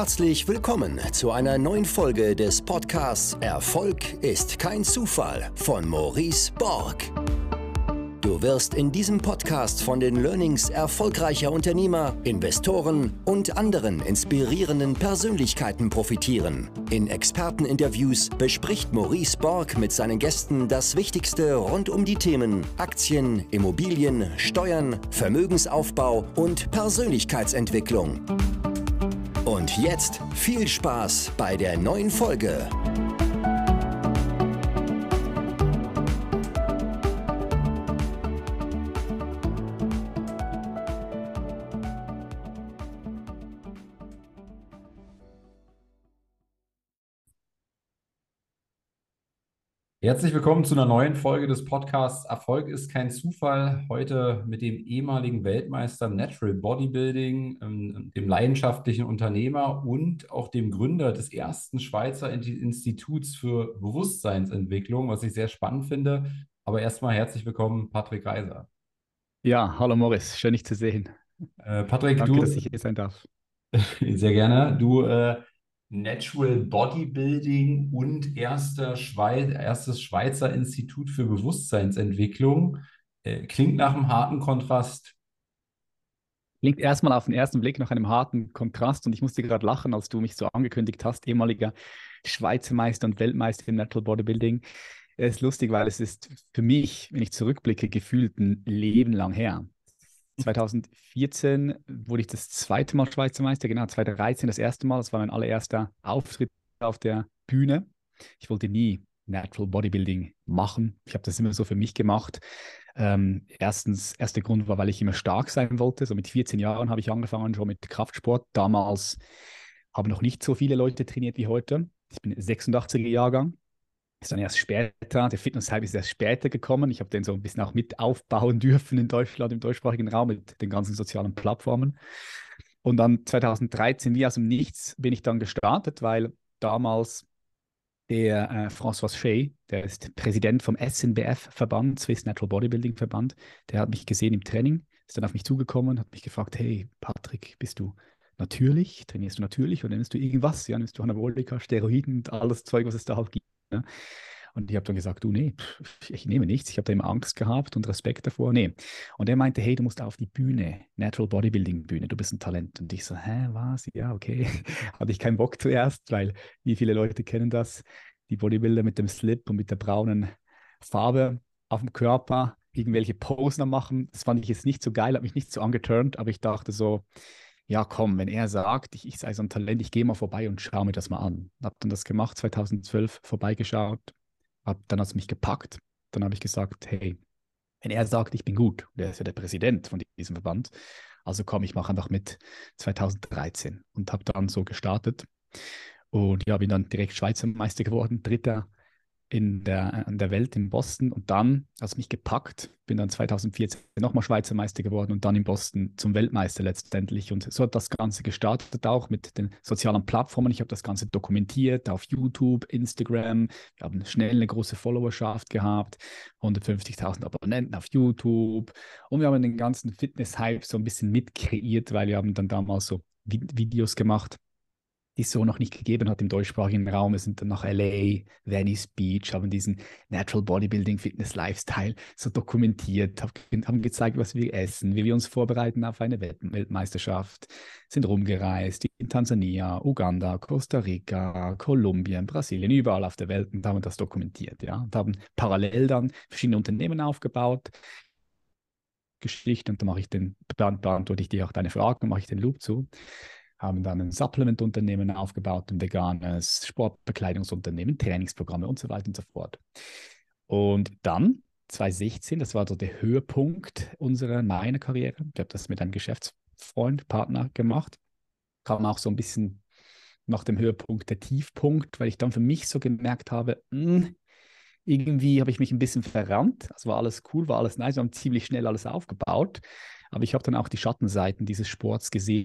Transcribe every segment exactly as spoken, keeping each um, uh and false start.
Herzlich willkommen zu einer neuen Folge des Podcasts Erfolg ist kein Zufall von Maurice Borg. Du wirst in diesem Podcast von den Learnings erfolgreicher Unternehmer, Investoren und anderen inspirierenden Persönlichkeiten profitieren. In Experteninterviews bespricht Maurice Borg mit seinen Gästen das Wichtigste rund um die Themen Aktien, Immobilien, Steuern, Vermögensaufbau und Persönlichkeitsentwicklung. Und jetzt viel Spaß bei der neuen Folge. Herzlich willkommen zu einer neuen Folge des Podcasts Erfolg ist kein Zufall. Heute mit dem ehemaligen Weltmeister im Natural Bodybuilding, ähm, dem leidenschaftlichen Unternehmer und auch dem Gründer des ersten Schweizer Instituts für Bewusstseinsentwicklung, was ich sehr spannend finde. Aber erstmal herzlich willkommen, Patrick Reiser. Ja, hallo Morris, schön dich zu sehen. Äh, Patrick, Danke, dass du, ich hier sein darf. sehr gerne, du äh, Natural Bodybuilding und erster Schweiz, erstes Schweizer Institut für Bewusstseinsentwicklung. Äh, klingt nach einem harten Kontrast. Klingt erstmal auf den ersten Blick nach einem harten Kontrast und ich musste gerade lachen, als du mich so angekündigt hast, ehemaliger Schweizer Meister und Weltmeister im Natural Bodybuilding. Es ist lustig, weil es ist für mich, wenn ich zurückblicke, gefühlt ein Leben lang her. zwanzig vierzehn wurde ich das zweite Mal Schweizer Meister, genau, zwanzig dreizehn das erste Mal. Das war mein allererster Auftritt auf der Bühne. Ich wollte nie Natural Bodybuilding machen. Ich habe das immer so für mich gemacht. Ähm, erstens, erster Grund war, weil ich immer stark sein wollte. So mit vierzehn Jahren habe ich angefangen schon mit Kraftsport. Damals haben noch nicht so viele Leute trainiert wie heute. Ich bin sechsundachtziger Jahrgang. Ist dann erst später, der Fitness-Hype ist erst später gekommen. Ich habe den so ein bisschen auch mit aufbauen dürfen in Deutschland, im deutschsprachigen Raum, mit den ganzen sozialen Plattformen. Und dann zwanzig dreizehn, wie aus dem Nichts, bin ich dann gestartet, weil damals der äh, François Schey, der ist Präsident vom S N B F-Verband, Swiss Natural Bodybuilding Verband, der hat mich gesehen im Training, ist dann auf mich zugekommen, hat mich gefragt, hey Patrick, bist du natürlich, trainierst du natürlich oder nimmst du irgendwas? Ja, nimmst du Anabolika, Steroiden und alles Zeug, was es da halt gibt. Ne? Und ich habe dann gesagt, du, nee, pff, ich nehme nichts. Ich habe da immer Angst gehabt und Respekt davor. Nee. Und er meinte, hey, du musst auf die Bühne, Natural Bodybuilding Bühne, du bist ein Talent. Und ich so, hä, was? Ja, okay. Hatte ich keinen Bock zuerst, weil wie viele Leute kennen das? Die Bodybuilder mit dem Slip und mit der braunen Farbe auf dem Körper, irgendwelche Posen am machen. Das fand ich jetzt nicht so geil, hat mich nicht so angeturnt, aber ich dachte so, ja, komm, wenn er sagt, ich, ich sei so ein Talent, ich gehe mal vorbei und schaue mir das mal an. Hab dann das gemacht, zwanzig zwölf vorbeigeschaut, hab, dann hat es mich gepackt. Dann habe ich gesagt, hey, wenn er sagt, ich bin gut, der ist ja der Präsident von diesem Verband, also komm, ich mache einfach mit zwanzig dreizehn und habe dann so gestartet. Und ja, bin dann direkt Schweizer Meister geworden, Dritter in der, in der Welt in Boston und dann hat es mich gepackt, bin dann zwanzig vierzehn nochmal Schweizer Meister geworden und dann in Boston zum Weltmeister letztendlich und so hat das Ganze gestartet auch mit den sozialen Plattformen. Ich habe das Ganze dokumentiert auf YouTube, Instagram, wir haben schnell eine große Followerschaft gehabt, hundertfünfzigtausend Abonnenten auf YouTube und wir haben den ganzen Fitness-Hype so ein bisschen mitkreiert, weil wir haben dann damals so Videos gemacht, die es so noch nicht gegeben hat im deutschsprachigen Raum. Wir sind dann nach L A, Venice Beach, haben diesen Natural Bodybuilding Fitness Lifestyle so dokumentiert, haben gezeigt, was wir essen, wie wir uns vorbereiten auf eine Welt Weltmeisterschaft, sind rumgereist in Tansania, Uganda, Costa Rica, Kolumbien, Brasilien, überall auf der Welt und haben das dokumentiert, ja, und haben parallel dann verschiedene Unternehmen aufgebaut, Geschichten und dann mache ich den, beantworte ich dir auch deine Fragen, mache ich den Loop zu. Haben dann ein Supplement-Unternehmen aufgebaut, ein veganes Sportbekleidungsunternehmen, Trainingsprogramme und so weiter und so fort. Und dann, zwanzig sechzehn, das war so der Höhepunkt unserer, meiner Karriere. Ich habe das mit einem Geschäftsfreund, Partner gemacht. Kam auch so ein bisschen nach dem Höhepunkt der Tiefpunkt, weil ich dann für mich so gemerkt habe, mh, irgendwie habe ich mich ein bisschen verrannt. Es war alles cool, war alles nice, wir haben ziemlich schnell alles aufgebaut. Aber ich habe dann auch die Schattenseiten dieses Sports gesehen.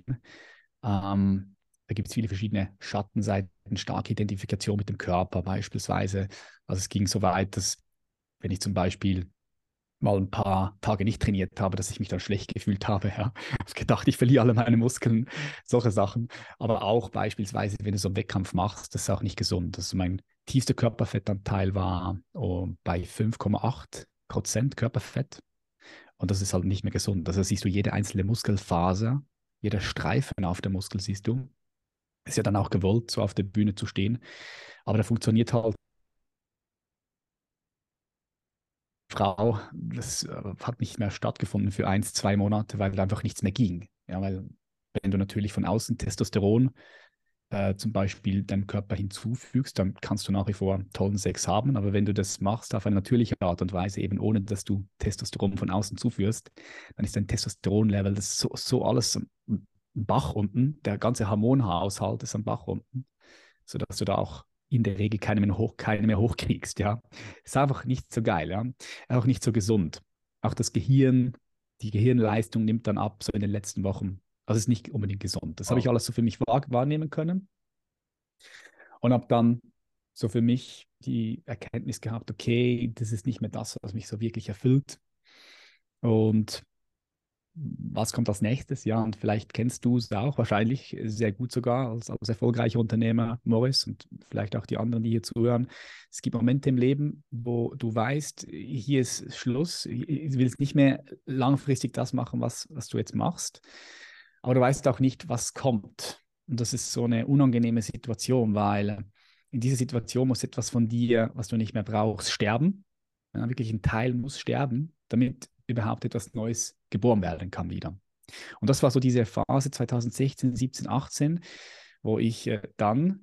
Ähm, da gibt es viele verschiedene Schattenseiten, starke Identifikation mit dem Körper beispielsweise. Also es ging so weit, dass wenn ich zum Beispiel mal ein paar Tage nicht trainiert habe, dass ich mich dann schlecht gefühlt habe. Ja. Ich habe gedacht, ich verliere alle meine Muskeln, solche Sachen. Aber auch beispielsweise, wenn du so einen Wettkampf machst, das ist auch nicht gesund. Also mein tiefster Körperfettanteil war oh, bei fünf Komma acht Prozent Körperfett. Und das ist halt nicht mehr gesund. Also siehst du jede einzelne Muskelfaser, jeder Streifen auf dem Muskel siehst du. Ist ja dann auch gewollt, so auf der Bühne zu stehen. Aber da funktioniert halt Frau, das äh, hat nicht mehr stattgefunden für eins, zwei Monate, weil einfach nichts mehr ging. Ja, weil wenn du natürlich von außen Testosteron äh, zum Beispiel deinem Körper hinzufügst, dann kannst du nach wie vor tollen Sex haben. Aber wenn du das machst auf eine natürliche Art und Weise, eben ohne dass du Testosteron von außen zuführst, dann ist dein Testosteronlevel, das ist so, so alles am Bach unten, der ganze Hormonhaushalt ist am Bach unten, sodass du da auch in der Regel keine mehr, hoch, keine mehr hochkriegst. Ja. Ist einfach nicht so geil, ja. Auch nicht so gesund. Auch das Gehirn, die Gehirnleistung nimmt dann ab, so in den letzten Wochen. Also ist nicht unbedingt gesund. Das habe ich Wow. alles so für mich wahr, wahrnehmen können und habe dann so für mich die Erkenntnis gehabt, okay, das ist nicht mehr das, was mich so wirklich erfüllt. Und was kommt als nächstes? Ja, und vielleicht kennst du es auch, wahrscheinlich sehr gut sogar als, als erfolgreicher Unternehmer, Morris, und vielleicht auch die anderen, die hier zuhören. Es gibt Momente im Leben, wo du weißt, hier ist Schluss, ich will nicht mehr langfristig das machen, was, was du jetzt machst, aber du weißt auch nicht, was kommt. Und das ist so eine unangenehme Situation, weil in dieser Situation muss etwas von dir, was du nicht mehr brauchst, sterben. Ja, wirklich ein Teil muss sterben, damit überhaupt etwas Neues geboren werden kann wieder. Und das war so diese Phase zwanzig sechzehn, siebzehn, achtzehn, wo ich äh, dann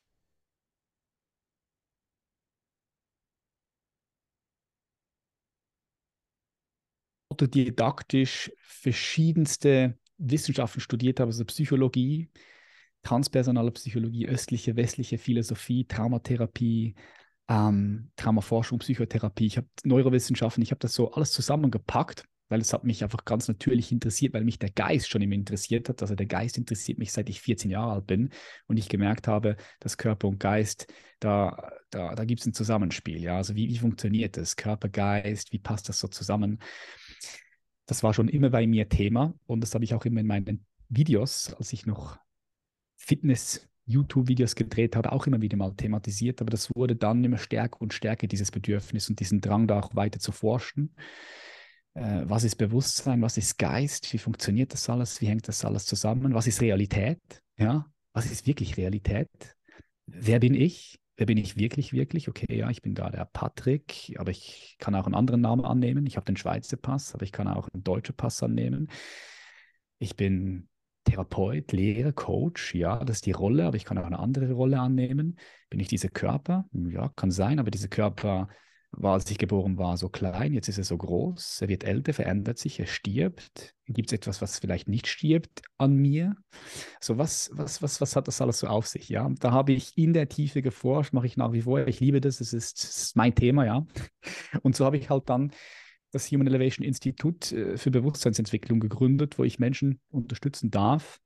autodidaktisch verschiedenste Wissenschaften studiert habe, also Psychologie, transpersonale Psychologie, östliche, westliche Philosophie, Traumatherapie, ähm, Traumaforschung, Psychotherapie. Ich habe Neurowissenschaften, ich habe das so alles zusammengepackt, weil es hat mich einfach ganz natürlich interessiert, weil mich der Geist schon immer interessiert hat. Also der Geist interessiert mich, seit ich vierzehn Jahre alt bin und ich gemerkt habe, dass Körper und Geist, da, da, da gibt es ein Zusammenspiel. Ja? Also wie, wie funktioniert das? Körper, Geist, wie passt das so zusammen? Das war schon immer bei mir Thema und das habe ich auch immer in meinen Videos, als ich noch Fitness-YouTube-Videos gedreht habe, auch immer wieder mal thematisiert, aber das wurde dann immer stärker und stärker, dieses Bedürfnis und diesen Drang, da auch weiter zu forschen. Äh, was ist Bewusstsein, was ist Geist, wie funktioniert das alles, wie hängt das alles zusammen, was ist Realität, ja, was ist wirklich Realität, wer bin ich, wer bin ich wirklich, wirklich, okay, ja, ich bin da der Patrick, aber ich kann auch einen anderen Namen annehmen, ich habe den Schweizer Pass, aber ich kann auch einen deutschen Pass annehmen, ich bin Therapeut, Lehrer, Coach, ja, das ist die Rolle, aber ich kann auch eine andere Rolle annehmen. Bin ich dieser Körper? Ja, kann sein, aber dieser Körper war, als ich geboren war, so klein, jetzt ist er so groß, er wird älter, verändert sich, er stirbt. Gibt es etwas, was vielleicht nicht stirbt an mir? So, was, was, was, was hat das alles so auf sich? Ja, und da habe ich in der Tiefe geforscht, mache ich nach wie vor. Ich liebe das, es ist, es ist mein Thema, ja. Und so habe ich halt dann das Human Elevation Institut äh, für Bewusstseinsentwicklung gegründet, wo ich Menschen unterstützen darf,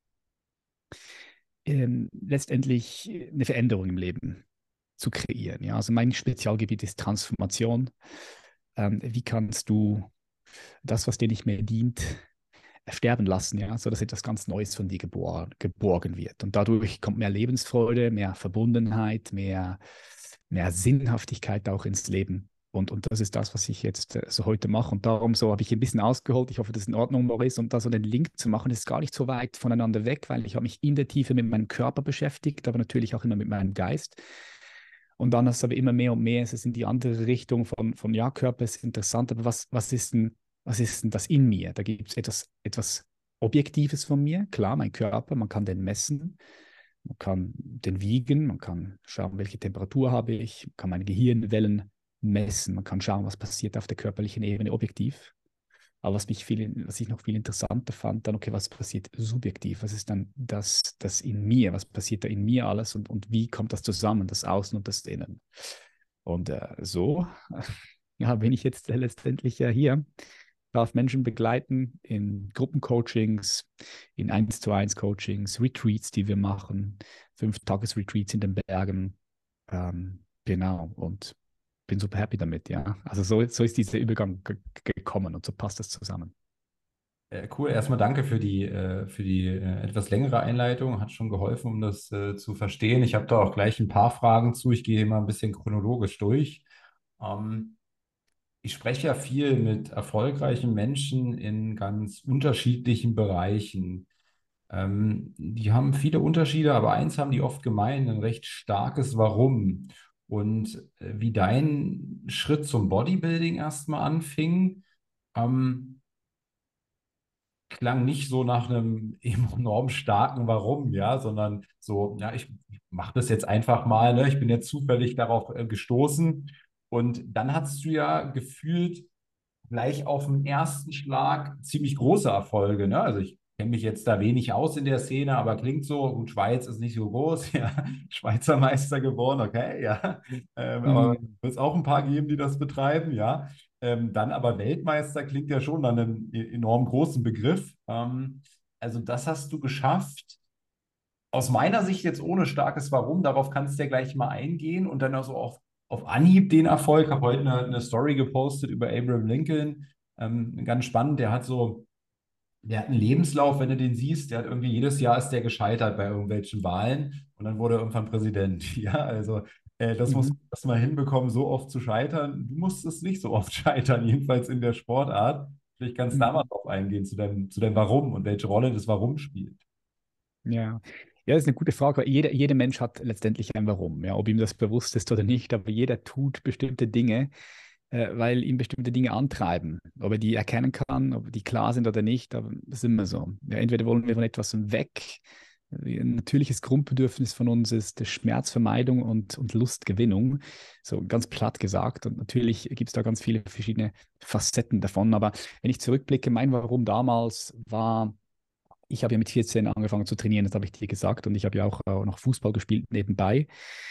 ähm, letztendlich eine Veränderung im Leben zu kreieren. Ja? Also mein Spezialgebiet ist Transformation. Ähm, wie kannst du das, was dir nicht mehr dient, sterben lassen, ja, sodass etwas ganz Neues von dir gebor geborgen wird. Und dadurch kommt mehr Lebensfreude, mehr Verbundenheit, mehr, mehr Sinnhaftigkeit auch ins Leben. Und, und das ist das, was ich jetzt äh, so heute mache. Und darum so habe ich ein bisschen ausgeholt. Ich hoffe, das ist in Ordnung, Maurice. Und da so den Link zu machen, ist gar nicht so weit voneinander weg, weil ich habe mich in der Tiefe mit meinem Körper beschäftigt, aber natürlich auch immer mit meinem Geist. Und dann ist es aber immer mehr und mehr, es ist in die andere Richtung von, von ja, Körper ist interessant, aber was, was ist denn, was ist denn das in mir? Da gibt es etwas, etwas Objektives von mir, klar, mein Körper, man kann den messen, man kann den wiegen, man kann schauen, welche Temperatur habe ich, man kann meine Gehirnwellen messen, man kann schauen, was passiert auf der körperlichen Ebene objektiv. Aber was mich viel, was ich noch viel interessanter fand, dann, okay, was passiert subjektiv? Was ist dann das, das in mir? Was passiert da in mir alles und, und wie kommt das zusammen, das Außen und das Innen? Und äh, so ja, bin ich jetzt letztendlich ja hier, darf Menschen begleiten in Gruppencoachings, in eins zu eins Coachings, Retreats, die wir machen, fünf Tages-Retreats in den Bergen. Ähm, genau, und bin super happy damit, ja. Also so, so ist dieser Übergang ge gekommen und so passt das zusammen. Äh, cool, erstmal danke für die, äh, für die äh, etwas längere Einleitung. Hat schon geholfen, um das äh, zu verstehen. Ich habe da auch gleich ein paar Fragen zu. Ich gehe mal ein bisschen chronologisch durch. Ähm, Ich spreche ja viel mit erfolgreichen Menschen in ganz unterschiedlichen Bereichen. Ähm, die haben viele Unterschiede, aber eins haben die oft gemein, ein recht starkes Warum. Und äh, wie dein Schritt zum Bodybuilding erstmal anfing, ähm, klang nicht so nach einem enorm starken Warum, ja, sondern so, ja, ich mache das jetzt einfach mal, ne? Ich bin jetzt zufällig darauf äh, gestoßen. Und dann hast du ja gefühlt gleich auf den ersten Schlag ziemlich große Erfolge, ne? Also ich kenne mich jetzt da wenig aus in der Szene, aber klingt so, gut, Schweiz ist nicht so groß, ja, Schweizer Meister geworden, okay, ja. Ähm, aber Mhm. wird es auch ein paar geben, die das betreiben, ja. Ähm, dann aber Weltmeister klingt ja schon dann einen e- enorm großen Begriff. Ähm, also das hast du geschafft. Aus meiner Sicht jetzt ohne starkes Warum, darauf kannst du ja gleich mal eingehen und dann also auf, auf Anhieb den Erfolg. Ich habe heute eine, eine Story gepostet über Abraham Lincoln. Ähm, ganz spannend, der hat so, der hat einen Lebenslauf, wenn du den siehst, der hat irgendwie jedes Jahr ist der gescheitert bei irgendwelchen Wahlen und dann wurde er irgendwann Präsident. Ja, also äh, das muss man Mhm. erstmal hinbekommen, so oft zu scheitern. Du musst es nicht so oft scheitern, jedenfalls in der Sportart. Vielleicht kannst du da mal Mhm. drauf eingehen, zu deinem, zu deinem Warum und welche Rolle das Warum spielt. Ja. Ja, das ist eine gute Frage, weil jeder, jeder Mensch hat letztendlich ein Warum, ja, ob ihm das bewusst ist oder nicht, aber jeder tut bestimmte Dinge, äh, weil ihn bestimmte Dinge antreiben. Ob er die erkennen kann, ob die klar sind oder nicht, aber das ist immer so. Ja, entweder wollen wir von etwas weg. Ein natürliches Grundbedürfnis von uns ist Schmerzvermeidung und, und Lustgewinnung, so ganz platt gesagt. Und natürlich gibt es da ganz viele verschiedene Facetten davon. Aber wenn ich zurückblicke, mein Warum damals war, ich habe ja mit vierzehn angefangen zu trainieren, das habe ich dir gesagt, und ich habe ja auch äh, noch Fußball gespielt nebenbei.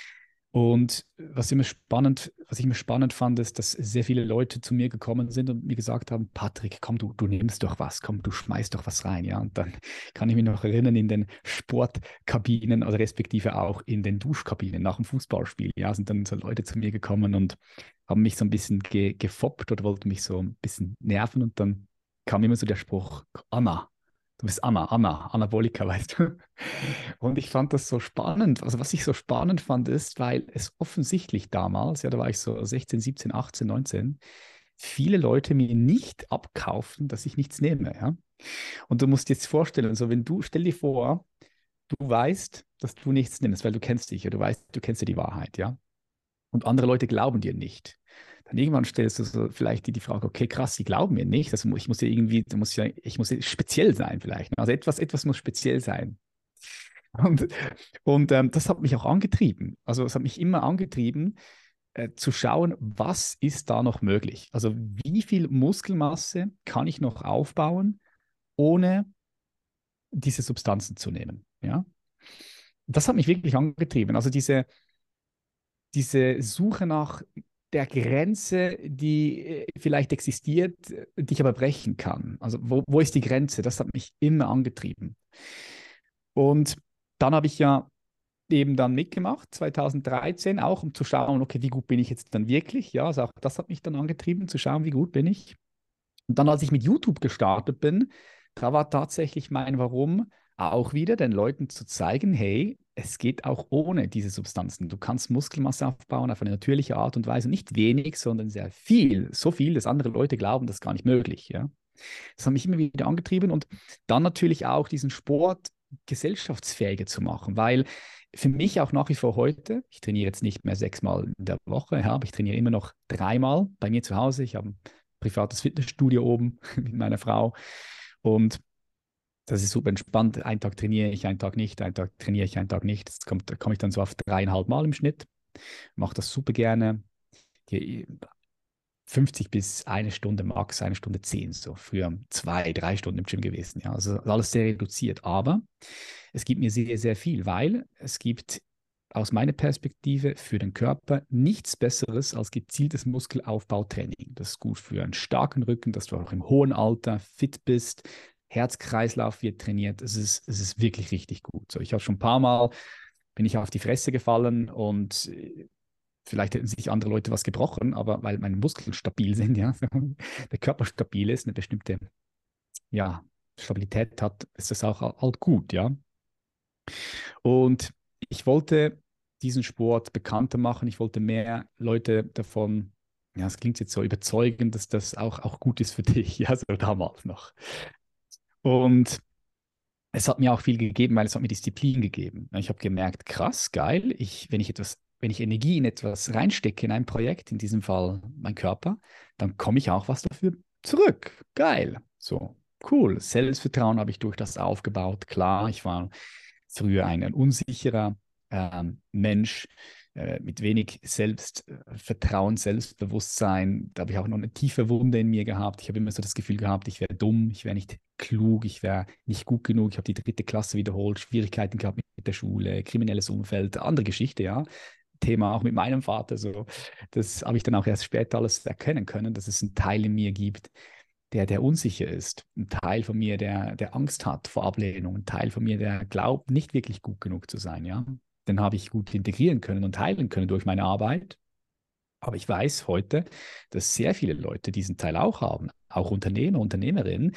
Und was immer spannend, was ich immer spannend fand, ist, dass sehr viele Leute zu mir gekommen sind und mir gesagt haben, Patrick, komm, du, du nimmst doch was, komm, du schmeißt doch was rein, ja. Und dann kann ich mich noch erinnern, in den Sportkabinen, also respektive auch in den Duschkabinen nach dem Fußballspiel, ja, sind dann so Leute zu mir gekommen und haben mich so ein bisschen ge gefoppt oder wollten mich so ein bisschen nerven und dann kam immer so der Spruch, Anna, du bist Anna, Anna, Anabolika, weißt du. Und ich fand das so spannend. Also was ich so spannend fand, ist, weil es offensichtlich damals, ja, da war ich so sechzehn, siebzehn, achtzehn, neunzehn, viele Leute mir nicht abkaufen, dass ich nichts nehme, ja. Und du musst dir jetzt vorstellen, so wenn du, stell dir vor, du weißt, dass du nichts nimmst, weil du kennst dich ja, du weißt, du kennst ja die Wahrheit, ja. Und andere Leute glauben dir nicht. Dann irgendwann stellst du so vielleicht die, die Frage, okay, krass, sie glauben mir nicht. Also ich muss ja irgendwie, da muss ja, ich muss ja speziell sein vielleicht. Also etwas, etwas muss speziell sein. Und, und ähm, das hat mich auch angetrieben. Also es hat mich immer angetrieben, äh, zu schauen, was ist da noch möglich? Also wie viel Muskelmasse kann ich noch aufbauen, ohne diese Substanzen zu nehmen? Ja? Das hat mich wirklich angetrieben. Also diese, diese Suche nach der Grenze, die äh, vielleicht existiert, äh, die ich aber brechen kann. Also wo, wo ist die Grenze? Das hat mich immer angetrieben. Und dann habe ich ja eben dann mitgemacht, zwanzig dreizehn, auch um zu schauen, okay, wie gut bin ich jetzt dann wirklich? Ja, also auch das hat mich dann angetrieben, zu schauen, wie gut bin ich. Und dann, als ich mit YouTube gestartet bin, da war tatsächlich mein Warum auch wieder, den Leuten zu zeigen, hey, es geht auch ohne diese Substanzen. Du kannst Muskelmasse aufbauen auf eine natürliche Art und Weise, nicht wenig, sondern sehr viel, so viel, dass andere Leute glauben, das ist gar nicht möglich. Ja? Das hat mich immer wieder angetrieben und dann natürlich auch diesen Sport gesellschaftsfähiger zu machen, weil für mich auch nach wie vor heute, ich trainiere jetzt nicht mehr sechsmal in der Woche, ja, aber ich trainiere immer noch dreimal bei mir zu Hause. Ich habe ein privates Fitnessstudio oben mit meiner Frau und das ist super entspannt. Einen Tag trainiere ich, einen Tag nicht, einen Tag trainiere ich, einen Tag nicht. Das kommt, da komme ich dann so auf dreieinhalb Mal im Schnitt. Mache das super gerne. Die fünfzig bis eine Stunde max, eine Stunde zehn, so früher zwei, drei Stunden im Gym gewesen. Ja, also alles sehr reduziert. Aber es gibt mir sehr, sehr viel, weil es gibt aus meiner Perspektive für den Körper nichts Besseres als gezieltes Muskelaufbautraining. Das ist gut für einen starken Rücken, dass du auch im hohen Alter fit bist. Herz-Kreislauf wird trainiert. Es ist, es ist wirklich richtig gut. So, ich habe schon ein paar Mal, bin ich auf die Fresse gefallen und vielleicht hätten sich andere Leute was gebrochen, aber weil meine Muskeln stabil sind, ja, der Körper stabil ist, eine bestimmte, ja, Stabilität hat, ist das auch halt gut, ja. Und ich wollte diesen Sport bekannter machen. Ich wollte mehr Leute davon, ja, es klingt jetzt so überzeugen, dass das auch, auch gut ist für dich, ja, so damals noch. Und es hat mir auch viel gegeben, weil es hat mir Disziplin gegeben. Ich habe gemerkt, krass, geil, ich, wenn ich etwas, wenn ich Energie in etwas reinstecke, in ein Projekt, in diesem Fall mein Körper, dann komme ich auch was dafür zurück. Geil. So, cool. Selbstvertrauen habe ich durch das aufgebaut. Klar, ich war früher ein, ein unsicherer ähm, Mensch äh, mit wenig Selbstvertrauen, Selbstbewusstsein. Da habe ich auch noch eine tiefe Wunde in mir gehabt. Ich habe immer so das Gefühl gehabt, ich wäre dumm, ich wäre nicht klug, ich wäre nicht gut genug. Ich habe die dritte Klasse wiederholt, Schwierigkeiten gehabt mit der Schule, kriminelles Umfeld, andere Geschichte, ja. Thema auch mit meinem Vater. So. Das habe ich dann auch erst später alles erkennen können, dass es einen Teil in mir gibt, der, der unsicher ist. Ein Teil von mir, der, der Angst hat vor Ablehnung. Ein Teil von mir, der glaubt, nicht wirklich gut genug zu sein. Ja? Den habe ich gut integrieren können und heilen können durch meine Arbeit. Aber ich weiß heute, dass sehr viele Leute diesen Teil auch haben, auch Unternehmer, Unternehmerinnen,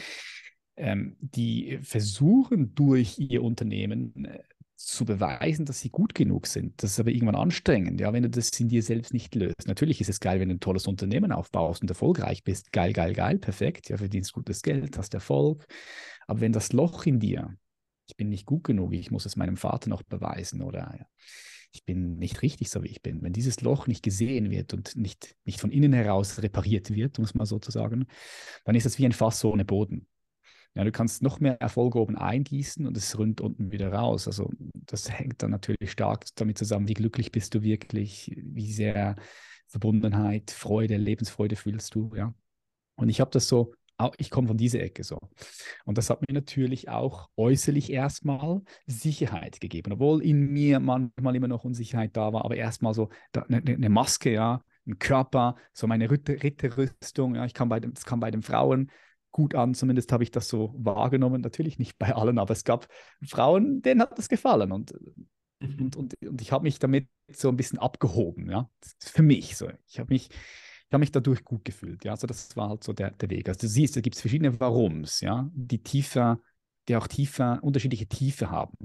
ähm, die versuchen durch ihr Unternehmen äh, zu beweisen, dass sie gut genug sind. Das ist aber irgendwann anstrengend, ja, wenn du das in dir selbst nicht löst. Natürlich ist es geil, wenn du ein tolles Unternehmen aufbaust und erfolgreich bist. Geil, geil, geil, perfekt. Ja, verdienst gutes Geld, hast Erfolg. Aber wenn das Loch in dir, ich bin nicht gut genug, ich muss es meinem Vater noch beweisen oder ja, ich bin nicht richtig so, wie ich bin. Wenn dieses Loch nicht gesehen wird und nicht, nicht von innen heraus repariert wird, muss man sozusagen, dann ist das wie ein Fass ohne Boden. Ja, du kannst noch mehr Erfolg oben eingießen und es rinnt unten wieder raus. Also das hängt dann natürlich stark damit zusammen, wie glücklich bist du wirklich, wie sehr Verbundenheit, Freude, Lebensfreude fühlst du, ja. Und ich habe das so, ich komme von dieser Ecke so. Und das hat mir natürlich auch äußerlich erstmal Sicherheit gegeben, obwohl in mir manchmal immer noch Unsicherheit da war, aber erstmal so eine, eine Maske, ja, ein Körper, so meine Ritter, Ritterrüstung, ja, ich kann bei dem, das kann bei den Frauen gut an, zumindest habe ich das so wahrgenommen. Natürlich nicht bei allen, aber es gab Frauen, denen hat das gefallen und, und, und, und ich habe mich damit so ein bisschen abgehoben, ja, für mich so. Ich habe mich, ich habe mich dadurch gut gefühlt, ja, also das war halt so der, der Weg. Also du siehst, da gibt es verschiedene Warums, ja, die tiefer, die auch tiefer, unterschiedliche Tiefe haben.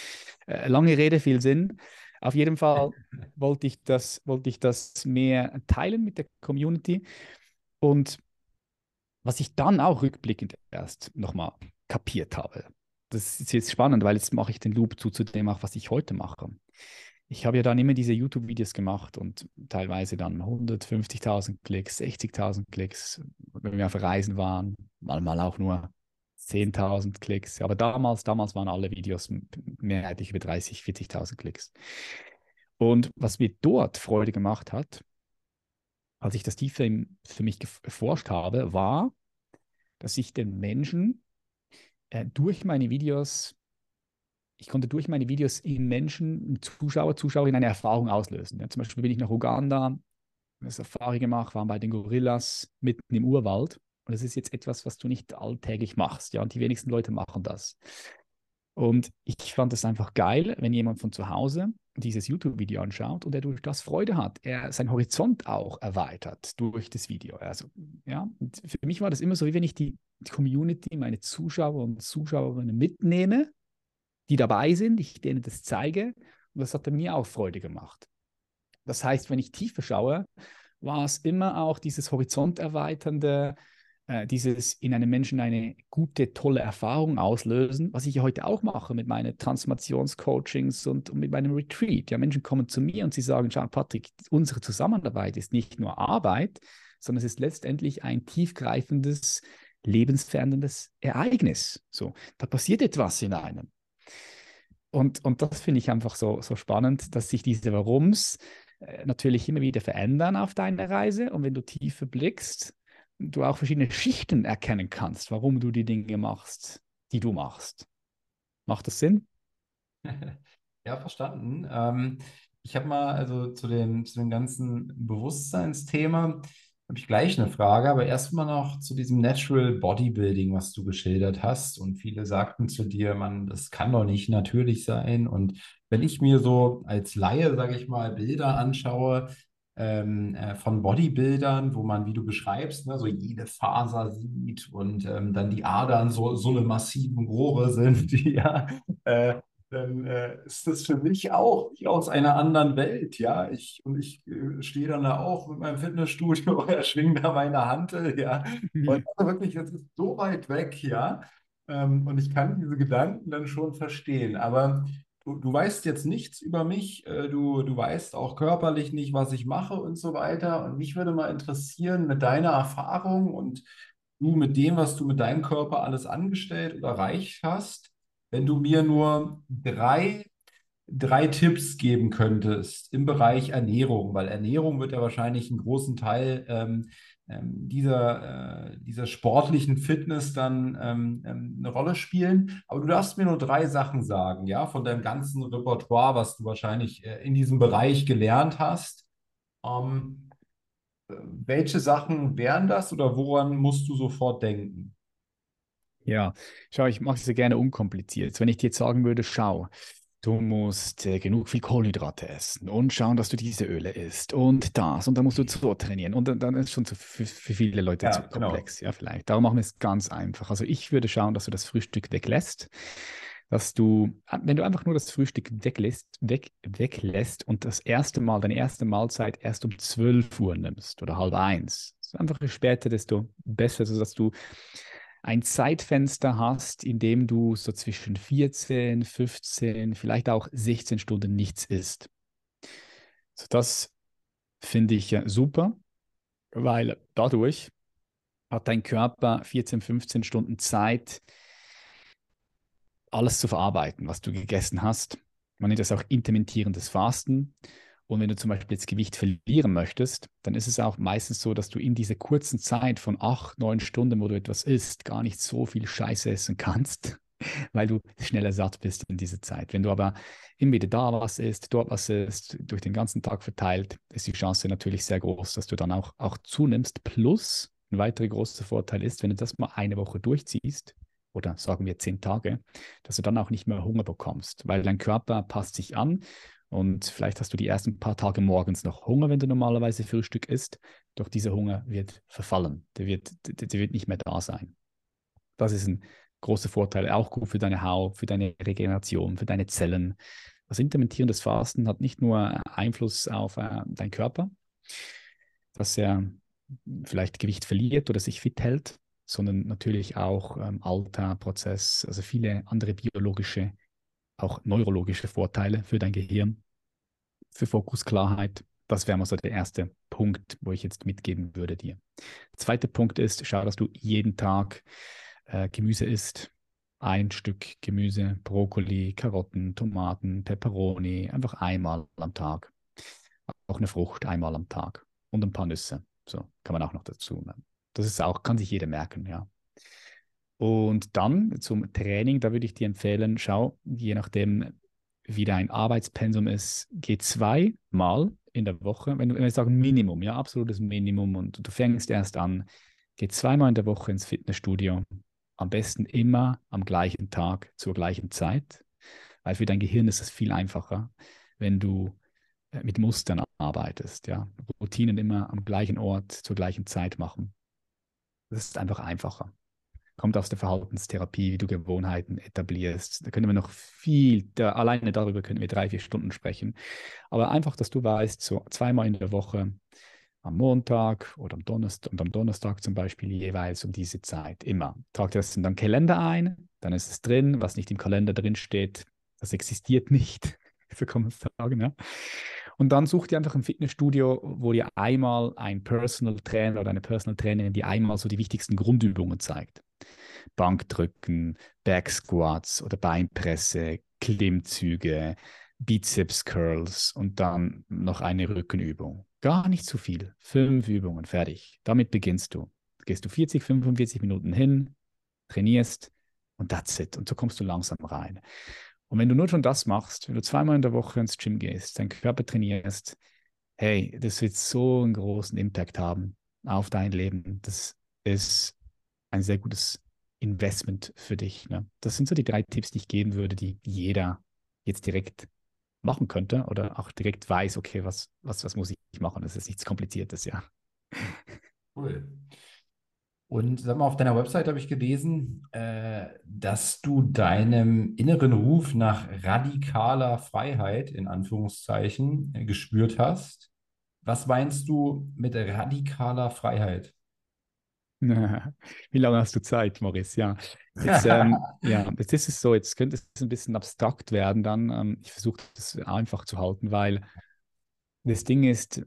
Äh, lange Rede, viel Sinn. Auf jeden Fall wollte ich das, wollte ich das mehr teilen mit der Community und was ich dann auch rückblickend erst nochmal kapiert habe. Das ist jetzt spannend, weil jetzt mache ich den Loop zu, zu dem auch, was ich heute mache. Ich habe ja dann immer diese YouTube-Videos gemacht und teilweise dann hundertfünfzigtausend Klicks, sechzigtausend Klicks, wenn wir auf Reisen waren, mal auch nur zehntausend Klicks. Aber damals, damals waren alle Videos mehrheitlich über dreißigtausend, vierzigtausend Klicks. Und was mir dort Freude gemacht hat, als ich das tiefer für mich erforscht habe, war, dass ich den Menschen äh, durch meine Videos, ich konnte durch meine Videos in Menschen, Zuschauer, Zuschauerinnen eine Erfahrung auslösen. Ja, zum Beispiel bin ich nach Uganda, eine Safari gemacht, waren bei den Gorillas mitten im Urwald. Und das ist jetzt etwas, was du nicht alltäglich machst. Ja, und die wenigsten Leute machen das. Und ich fand es einfach geil, wenn jemand von zu Hause dieses YouTube-Video anschaut und er durch das Freude hat, er seinen Horizont auch erweitert durch das Video. Also, ja, und für mich war das immer so, wie wenn ich die Community, meine Zuschauer und Zuschauerinnen mitnehme, die dabei sind, ich denen das zeige und das hat mir auch Freude gemacht. Das heißt, wenn ich tiefer schaue, war es immer auch dieses horizonterweiternde, äh, dieses in einem Menschen eine gute, tolle Erfahrung auslösen, was ich ja heute auch mache mit meinen Transformationscoachings und, und mit meinem Retreat. Ja, Menschen kommen zu mir und sie sagen, schau, Patrick, unsere Zusammenarbeit ist nicht nur Arbeit, sondern es ist letztendlich ein tiefgreifendes, lebensveränderndes Ereignis. So, da passiert etwas in einem. Und, und das finde ich einfach so, so spannend, dass sich diese Warums äh, natürlich immer wieder verändern auf deiner Reise. Und wenn du tiefer blickst, du auch verschiedene Schichten erkennen kannst, warum du die Dinge machst, die du machst. Macht das Sinn? Ja, verstanden. Ähm, ich habe mal also zu dem, zu dem ganzen Bewusstseinsthema habe ich gleich eine Frage, aber erstmal noch zu diesem Natural Bodybuilding, was du geschildert hast. Und viele sagten zu dir, man, das kann doch nicht natürlich sein. Und wenn ich mir so als Laie, sage ich mal, Bilder anschaue, ähm, äh, von Bodybuildern, wo man, wie du beschreibst, ne, so jede Faser sieht und ähm, dann die Adern so, so eine massiven Rohre sind, die ja, äh, dann äh, ist das für mich auch wie aus einer anderen Welt, ja. Ich, und ich äh, stehe dann da auch mit meinem Fitnessstudio oder schwinge da meine Hantel, ja. Und also wirklich, es ist so weit weg, ja. Ähm, und ich kann diese Gedanken dann schon verstehen. Aber du, du weißt jetzt nichts über mich, äh, du, du weißt auch körperlich nicht, was ich mache und so weiter. Und mich würde mal interessieren, mit deiner Erfahrung und du mit dem, was du mit deinem Körper alles angestellt oder erreicht hast, wenn du mir nur drei drei Tipps geben könntest im Bereich Ernährung, weil Ernährung wird ja wahrscheinlich einen großen Teil ähm, ähm, dieser, äh, dieser sportlichen Fitness dann ähm, ähm, eine Rolle spielen. Aber du darfst mir nur drei Sachen sagen, ja, von deinem ganzen Repertoire, was du wahrscheinlich äh, in diesem Bereich gelernt hast. Ähm, äh, welche Sachen wären das oder woran musst du sofort denken? Ja, schau, ich mache es ja gerne unkompliziert. Wenn ich dir jetzt sagen würde, schau, du musst äh, genug viel Kohlenhydrate essen und schauen, dass du diese Öle isst und das und dann musst du so trainieren und dann, dann ist es schon zu, für, für viele Leute zu Ja, genau. komplex, ja, vielleicht. Darum machen wir es ganz einfach. Also ich würde schauen, dass du das Frühstück weglässt, dass du, äh, wenn du einfach nur das Frühstück weglässt, weg, weglässt und das erste Mal, deine erste Mahlzeit erst um zwölf Uhr nimmst oder halb eins, so einfach je später, desto besser, sodass du ein Zeitfenster hast, in dem du so zwischen vierzehn, fünfzehn, vielleicht auch sechzehn Stunden nichts isst. So, das finde ich äh, super, weil dadurch hat dein Körper vierzehn, fünfzehn Stunden Zeit, alles zu verarbeiten, was du gegessen hast. Man nennt das auch intermittierendes Fasten. Und wenn du zum Beispiel jetzt Gewicht verlieren möchtest, dann ist es auch meistens so, dass du in dieser kurzen Zeit von acht, neun Stunden, wo du etwas isst, gar nicht so viel Scheiße essen kannst, weil du schneller satt bist in dieser Zeit. Wenn du aber immer wieder da was isst, dort was isst, durch den ganzen Tag verteilt, ist die Chance natürlich sehr groß, dass du dann auch, auch zunimmst. Plus, ein weiterer großer Vorteil ist, wenn du das mal eine Woche durchziehst, oder sagen wir zehn Tage, dass du dann auch nicht mehr Hunger bekommst, weil dein Körper passt sich an und vielleicht hast du die ersten paar Tage morgens noch Hunger, wenn du normalerweise Frühstück isst, doch dieser Hunger wird verfallen, der wird, der, der wird nicht mehr da sein. Das ist ein großer Vorteil, auch gut für deine Haut, für deine Regeneration, für deine Zellen. Das intermittierendes Fasten hat nicht nur Einfluss auf äh, deinen Körper, dass er vielleicht Gewicht verliert oder sich fit hält, sondern natürlich auch ähm, Alter, Prozess, also viele andere biologische, auch neurologische Vorteile für dein Gehirn, für Fokusklarheit. Das wäre mal so der erste Punkt, wo ich jetzt mitgeben würde dir. Der zweite Punkt ist, schau, dass du jeden Tag äh, Gemüse isst. Ein Stück Gemüse, Brokkoli, Karotten, Tomaten, Peperoni, einfach einmal am Tag. Auch eine Frucht einmal am Tag und ein paar Nüsse. So kann man auch noch dazu nehmen. Das ist auch, kann sich jeder merken, ja. Und dann zum Training, da würde ich dir empfehlen, schau, je nachdem, wie dein Arbeitspensum ist, geh zweimal in der Woche, wenn, wenn wir sagen Minimum, ja, absolutes Minimum und du fängst erst an, geh zweimal in der Woche ins Fitnessstudio, am besten immer am gleichen Tag zur gleichen Zeit, weil für dein Gehirn ist es viel einfacher, wenn du äh, mit Mustern arbeitest, ja, Routinen immer am gleichen Ort zur gleichen Zeit machen. Das ist einfach einfacher. Kommt aus der Verhaltenstherapie, wie du Gewohnheiten etablierst. Da können wir noch viel, da, alleine darüber können wir drei, vier Stunden sprechen. Aber einfach, dass du weißt, so zweimal in der Woche, am Montag oder am Donnerstag und am Donnerstag zum Beispiel jeweils um diese Zeit, immer. Trag dir das in deinen Kalender ein, dann ist es drin, was nicht im Kalender drin steht, das existiert nicht, so kann man es sagen, ja. Und dann such dir einfach ein Fitnessstudio, wo dir einmal ein Personal Trainer oder eine Personal Trainerin die einmal so die wichtigsten Grundübungen zeigt. Bankdrücken, Back Squats oder Beinpresse, Klimmzüge, Bizeps Curls und dann noch eine Rückenübung. Gar nicht zu viel. Fünf Übungen, fertig. Damit beginnst du. Gehst du vierzig, fünfundvierzig Minuten hin, trainierst und that's it. Und so kommst du langsam rein. Und wenn du nur schon das machst, wenn du zweimal in der Woche ins Gym gehst, deinen Körper trainierst, hey, das wird so einen großen Impact haben auf dein Leben. Das ist ein sehr gutes Investment für dich. Ne? Das sind so die drei Tipps, die ich geben würde, die jeder jetzt direkt machen könnte oder auch direkt weiß, okay, was, was, was muss ich machen? Das ist nichts Kompliziertes, ja. Cool. Und sag mal, auf deiner Website habe ich gelesen, äh, dass du deinem inneren Ruf nach radikaler Freiheit, in Anführungszeichen, äh, gespürt hast. Was meinst du mit radikaler Freiheit? Wie lange hast du Zeit, Maurice? Ja, jetzt, ähm, ja, jetzt ist es so, jetzt könnte es ein bisschen abstrakt werden dann. Ähm, ich versuche das einfach zu halten, weil das Ding ist,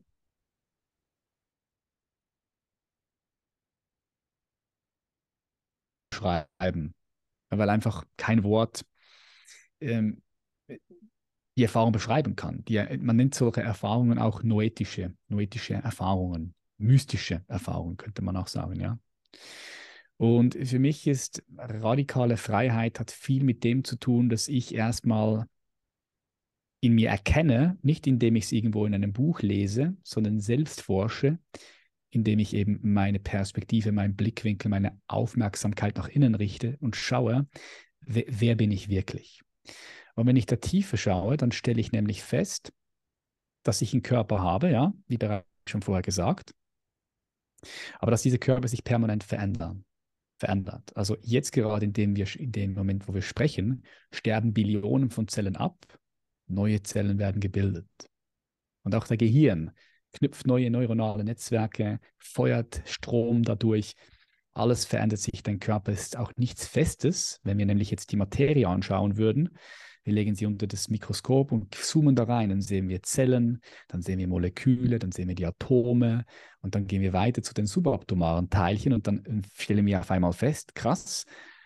schreiben, weil einfach kein Wort ähm, die Erfahrung beschreiben kann. Die, man nennt solche Erfahrungen auch noetische, noetische Erfahrungen, mystische Erfahrungen, könnte man auch sagen, ja. Und für mich ist radikale Freiheit hat viel mit dem zu tun, dass ich erstmal in mir erkenne, nicht indem ich es irgendwo in einem Buch lese, sondern selbst forsche, indem ich eben meine Perspektive, meinen Blickwinkel, meine Aufmerksamkeit nach innen richte und schaue, wer, wer bin ich wirklich? Und wenn ich da tiefer schaue, dann stelle ich nämlich fest, dass ich einen Körper habe, ja, wie bereits schon vorher gesagt, aber dass diese Körper sich permanent verändern. Verändert. Also jetzt gerade in dem, wir, in dem Moment, wo wir sprechen, sterben Billionen von Zellen ab, neue Zellen werden gebildet. Und auch der Gehirn knüpft neue neuronale Netzwerke, feuert Strom dadurch. Alles verändert sich. Dein Körper ist auch nichts Festes. Wenn wir nämlich jetzt die Materie anschauen würden, wir legen sie unter das Mikroskop und zoomen da rein, dann sehen wir Zellen, dann sehen wir Moleküle, dann sehen wir die Atome und dann gehen wir weiter zu den subatomaren Teilchen und dann stellen wir auf einmal fest, krass,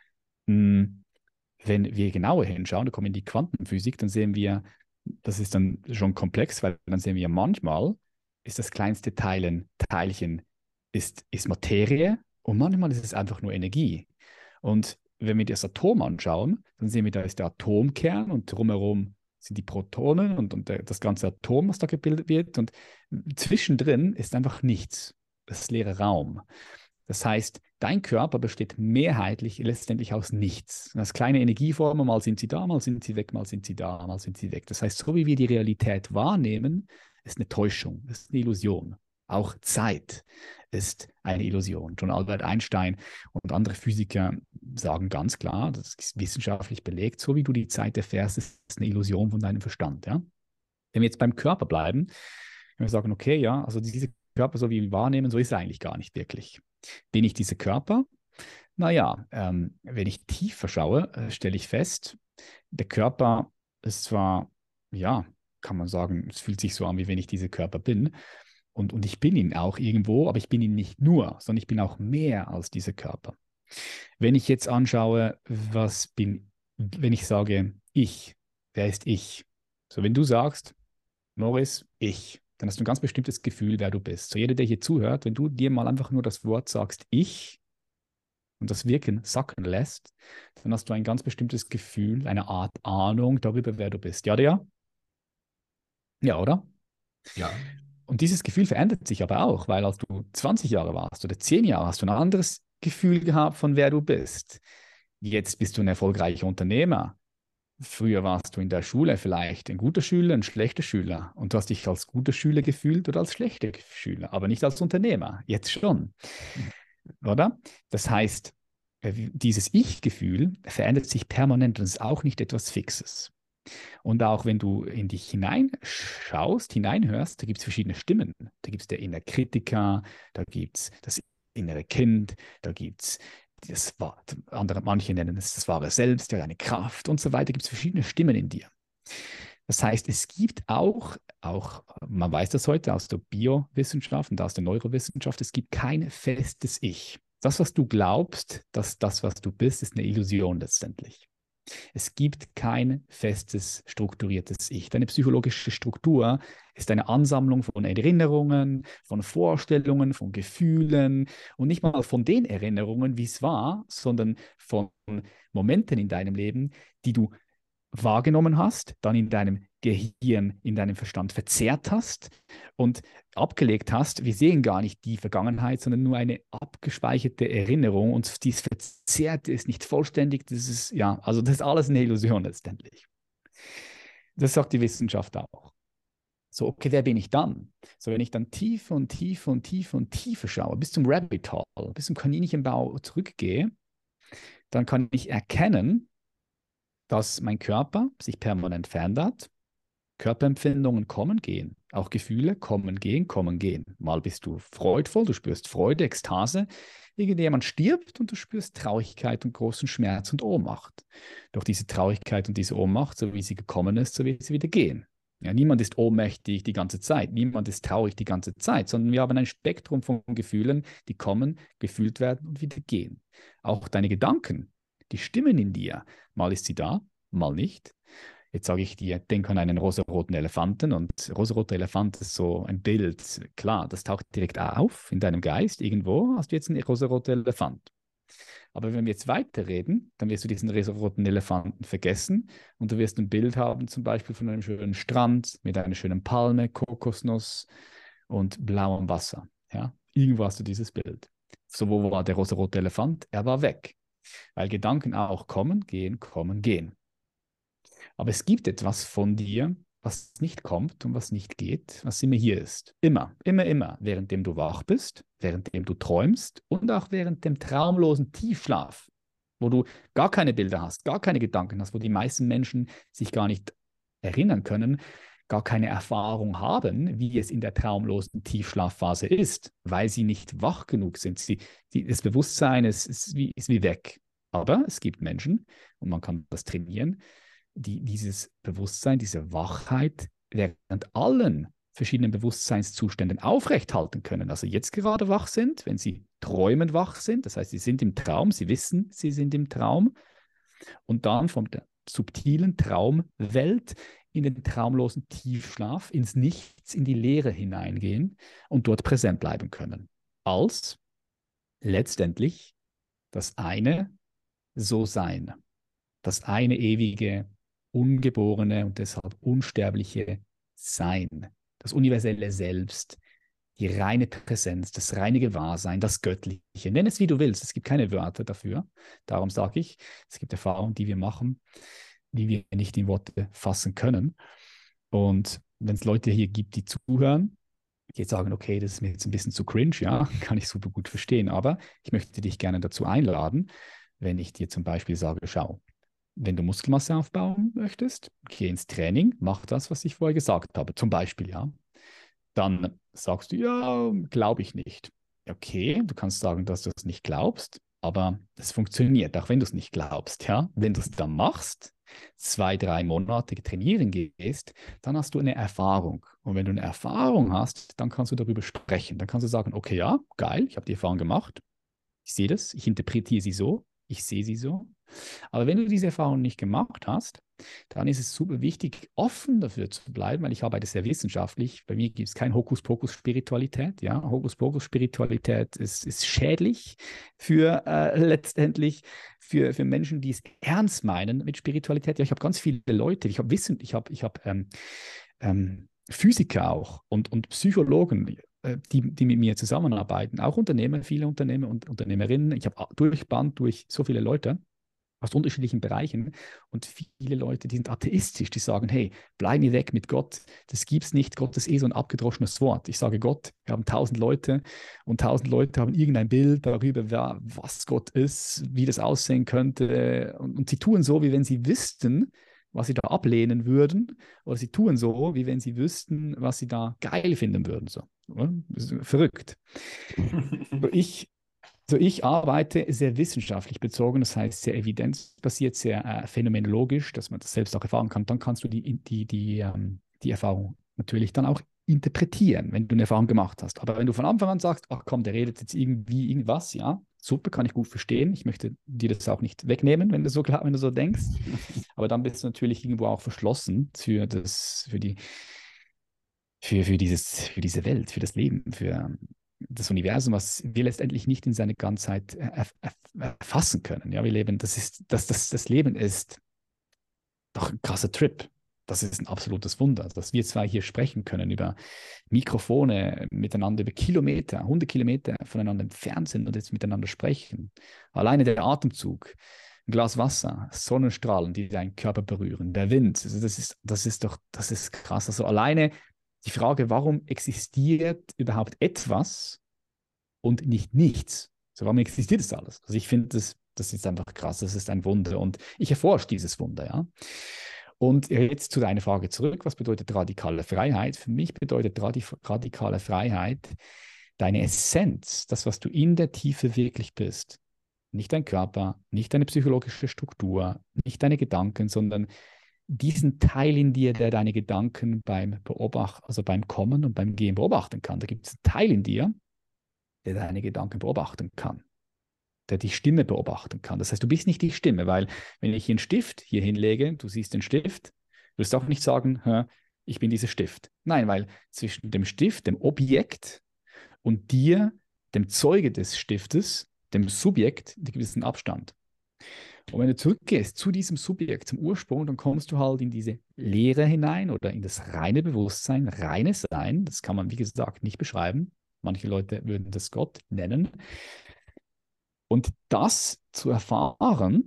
mh, wenn wir genauer hinschauen, da kommen wir in die Quantenphysik, dann sehen wir, das ist dann schon komplex, weil dann sehen wir manchmal, ist das kleinste Teilen, Teilchen ist, ist Materie und manchmal ist es einfach nur Energie. Und wenn wir das Atom anschauen, dann sehen wir, da ist der Atomkern und drumherum sind die Protonen und, und der, das ganze Atom, was da gebildet wird. Und zwischendrin ist einfach nichts. Das ist leerer Raum. Das heißt, dein Körper besteht mehrheitlich letztendlich aus nichts. Das kleine Energieformen, mal sind sie da, mal sind sie weg, mal sind sie da, mal sind sie weg. Das heißt, so wie wir die Realität wahrnehmen, ist eine Täuschung, ist eine Illusion. Auch Zeit ist eine Illusion. Schon Albert Einstein und andere Physiker sagen ganz klar, das ist wissenschaftlich belegt, so wie du die Zeit erfährst, ist eine Illusion von deinem Verstand. Ja? Wenn wir jetzt beim Körper bleiben, wenn wir sagen, okay, ja, also diese Körper, so wie wir ihn wahrnehmen, so ist er eigentlich gar nicht wirklich. Bin ich dieser Körper? Naja, ähm, wenn ich tiefer schaue, äh, stelle ich fest, der Körper ist zwar, ja, kann man sagen, es fühlt sich so an, wie wenn ich dieser Körper bin. Und, und ich bin ihn auch irgendwo, aber ich bin ihn nicht nur, sondern ich bin auch mehr als dieser Körper. Wenn ich jetzt anschaue, was bin, wenn ich sage, ich, wer ist ich? So, wenn du sagst, Morris, ich, dann hast du ein ganz bestimmtes Gefühl, wer du bist. So, jeder, der hier zuhört, wenn du dir mal einfach nur das Wort sagst, ich, und das Wirken sacken lässt, dann hast du ein ganz bestimmtes Gefühl, eine Art Ahnung darüber, wer du bist. Ja, oder ja? Ja, oder? Ja. Und dieses Gefühl verändert sich aber auch, weil als du zwanzig Jahre warst oder zehn Jahre, hast du ein anderes Gefühl gehabt, von wer du bist. Jetzt bist du ein erfolgreicher Unternehmer. Früher warst du in der Schule vielleicht ein guter Schüler, ein schlechter Schüler. Und du hast dich als guter Schüler gefühlt oder als schlechter Schüler, aber nicht als Unternehmer. Jetzt schon. Oder? Das heißt, dieses Ich-Gefühl verändert sich permanent und ist auch nicht etwas Fixes. Und auch wenn du in dich hineinschaust, hineinhörst, da gibt es verschiedene Stimmen. Da gibt es der innere Kritiker, da gibt es das innere Kind, da gibt es das, andere, manche nennen es das wahre Selbst, ja, eine Kraft und so weiter. Da gibt es verschiedene Stimmen in dir. Das heißt, es gibt auch, auch, man weiß das heute aus der Biowissenschaft und aus der Neurowissenschaft, es gibt kein festes Ich. Das, was du glaubst, dass das, was du bist, ist eine Illusion letztendlich. Es gibt kein festes, strukturiertes Ich. Deine psychologische Struktur ist eine Ansammlung von Erinnerungen, von Vorstellungen, von Gefühlen und nicht mal von den Erinnerungen, wie es war, sondern von Momenten in deinem Leben, die du wahrgenommen hast, dann in deinem Gehirn, in deinem Verstand verzerrt hast und abgelegt hast. Wir sehen gar nicht die Vergangenheit, sondern nur eine abgespeicherte Erinnerung und dies verzerrt ist nicht vollständig. Das ist, ja, also das ist alles eine Illusion letztendlich. Das sagt die Wissenschaft auch. So, okay, wer bin ich dann? So, wenn ich dann tiefer und tiefer und tiefer und tiefer schaue, bis zum Rabbit Hole, bis zum Kaninchenbau zurückgehe, dann kann ich erkennen, dass mein Körper sich permanent verändert. Körperempfindungen kommen, gehen. Auch Gefühle kommen, gehen, kommen, gehen. Mal bist du freudvoll, du spürst Freude, Ekstase. Irgendjemand stirbt und du spürst Traurigkeit und großen Schmerz und Ohnmacht. Doch diese Traurigkeit und diese Ohnmacht, so wie sie gekommen ist, so wird sie wieder gehen. Ja, niemand ist ohnmächtig die ganze Zeit, niemand ist traurig die ganze Zeit, sondern wir haben ein Spektrum von Gefühlen, die kommen, gefühlt werden und wieder gehen. Auch deine Gedanken, die Stimmen in dir, mal ist sie da, mal nicht. Jetzt sage ich dir, denk an einen rosaroten Elefanten und rosaroter Elefant ist so ein Bild, klar, das taucht direkt auf in deinem Geist, irgendwo hast du jetzt einen rosaroten Elefant. Aber wenn wir jetzt weiterreden, dann wirst du diesen rosaroten Elefanten vergessen und du wirst ein Bild haben, zum Beispiel von einem schönen Strand mit einer schönen Palme, Kokosnuss und blauem Wasser. Ja? Irgendwo hast du dieses Bild. So, wo war der rosarote Elefant? Er war weg, weil Gedanken auch kommen, gehen, kommen, gehen. Aber es gibt etwas von dir, was nicht kommt und was nicht geht, was immer hier ist. Immer, immer, immer, währenddem du wach bist, währenddem du träumst und auch während dem traumlosen Tiefschlaf, wo du gar keine Bilder hast, gar keine Gedanken hast, wo die meisten Menschen sich gar nicht erinnern können, gar keine Erfahrung haben, wie es in der traumlosen Tiefschlafphase ist, weil sie nicht wach genug sind. Sie, die, das Bewusstsein ist, ist, wie, ist wie weg. Aber es gibt Menschen, und man kann das trainieren, die dieses Bewusstsein, diese Wachheit während allen verschiedenen Bewusstseinszuständen aufrechthalten können. Also jetzt gerade wach sind, wenn sie träumen wach sind, das heißt, sie sind im Traum, sie wissen, sie sind im Traum und dann von der subtilen Traumwelt in den traumlosen Tiefschlaf, ins Nichts, in die Leere hineingehen und dort präsent bleiben können. Als letztendlich das eine So-Sein, das eine ewige, ungeborene und deshalb unsterbliche Sein, das universelle Selbst, die reine Präsenz, das reine Gewahrsein, das Göttliche. Nenn es, wie du willst. Es gibt keine Wörter dafür. Darum sage ich, es gibt Erfahrungen, die wir machen, die wir nicht in Worte fassen können. Und wenn es Leute hier gibt, die zuhören, die jetzt sagen, okay, das ist mir jetzt ein bisschen zu cringe, ja, kann ich super gut verstehen, aber ich möchte dich gerne dazu einladen, wenn ich dir zum Beispiel sage, schau, wenn du Muskelmasse aufbauen möchtest, geh ins Training, mach das, was ich vorher gesagt habe, zum Beispiel, ja. Dann sagst du, ja, glaube ich nicht. Okay, du kannst sagen, dass du es nicht glaubst, aber es funktioniert, auch wenn du es nicht glaubst, ja. Wenn du es dann machst, zwei, drei Monate trainieren gehst, dann hast du eine Erfahrung. Und wenn du eine Erfahrung hast, dann kannst du darüber sprechen. Dann kannst du sagen, okay, ja, geil, ich habe die Erfahrung gemacht. Ich sehe das, ich interpretiere sie so, ich sehe sie so. Aber wenn du diese Erfahrung nicht gemacht hast, dann ist es super wichtig, offen dafür zu bleiben, weil ich arbeite sehr wissenschaftlich. Bei mir gibt es kein Hokuspokus-Spiritualität. Ja? Hokuspokus-Spiritualität ist, ist schädlich für äh, letztendlich für, für Menschen, die es ernst meinen mit Spiritualität. Ja, ich habe ganz viele Leute, ich habe Wissen, ich habe ich hab, ähm, ähm, Physiker auch und, und Psychologen, Die, die mit mir zusammenarbeiten, auch Unternehmer, viele Unternehmer und Unternehmerinnen. Ich habe durchband durch so viele Leute aus unterschiedlichen Bereichen und viele Leute, die sind atheistisch, die sagen, hey, bleib mir weg mit Gott, das gibt's nicht, Gott ist eh so ein abgedroschenes Wort. Ich sage Gott, wir haben tausend Leute und tausend Leute haben irgendein Bild darüber, wer, was Gott ist, wie das aussehen könnte und, und sie tun so, wie wenn sie wüssten, was sie da ablehnen würden, oder sie tun so, wie wenn sie wüssten, was sie da geil finden würden. So. Das ist verrückt. So, ich, so ich arbeite sehr wissenschaftlich bezogen, das heißt sehr evidenzbasiert, sehr äh, phänomenologisch, dass man das selbst auch erfahren kann. Dann kannst du die, die, die, ähm, die Erfahrung natürlich dann auch interpretieren, wenn du eine Erfahrung gemacht hast. Aber wenn du von Anfang an sagst, ach komm, der redet jetzt irgendwie irgendwas, ja, super, kann ich gut verstehen. Ich möchte dir das auch nicht wegnehmen, wenn du so, wenn du so denkst. Aber dann bist du natürlich irgendwo auch verschlossen für das, für die, für, für dieses, für diese Welt, für das Leben, für das Universum, was wir letztendlich nicht in seiner Ganzheit erf erfassen können. Ja, wir leben, das ist, das, das, das Leben ist doch ein krasser Trip. Das ist ein absolutes Wunder, dass wir zwei hier sprechen können über Mikrofone, miteinander über Kilometer, hundert Kilometer voneinander entfernt sind und jetzt miteinander sprechen. Alleine der Atemzug ein Glas Wasser, Sonnenstrahlen, die deinen Körper berühren, der Wind. Also das ist, das ist doch, das ist krass. Also alleine die Frage, warum existiert überhaupt etwas und nicht nichts? So, warum existiert das alles? Also ich finde, das, das ist einfach krass, das ist ein Wunder und ich erforsche dieses Wunder, ja. Und jetzt zu deiner Frage zurück, was bedeutet radikale Freiheit? Für mich bedeutet radikale Freiheit deine Essenz, das, was du in der Tiefe wirklich bist. Nicht dein Körper, nicht deine psychologische Struktur, nicht deine Gedanken, sondern diesen Teil in dir, der deine Gedanken beim Beobachten, also beim Kommen und beim Gehen beobachten kann. Da gibt es einen Teil in dir, der deine Gedanken beobachten kann, der die Stimme beobachten kann. Das heißt, du bist nicht die Stimme, weil wenn ich einen Stift hier hinlege, du siehst den Stift, wirst du auch nicht sagen, ich bin dieser Stift. Nein, weil zwischen dem Stift, dem Objekt und dir, dem Zeuge des Stiftes, dem Subjekt, einen gewissen Abstand. Und wenn du zurückgehst zu diesem Subjekt, zum Ursprung, dann kommst du halt in diese Leere hinein oder in das reine Bewusstsein, reines Sein. Das kann man, wie gesagt, nicht beschreiben. Manche Leute würden das Gott nennen. Und das zu erfahren,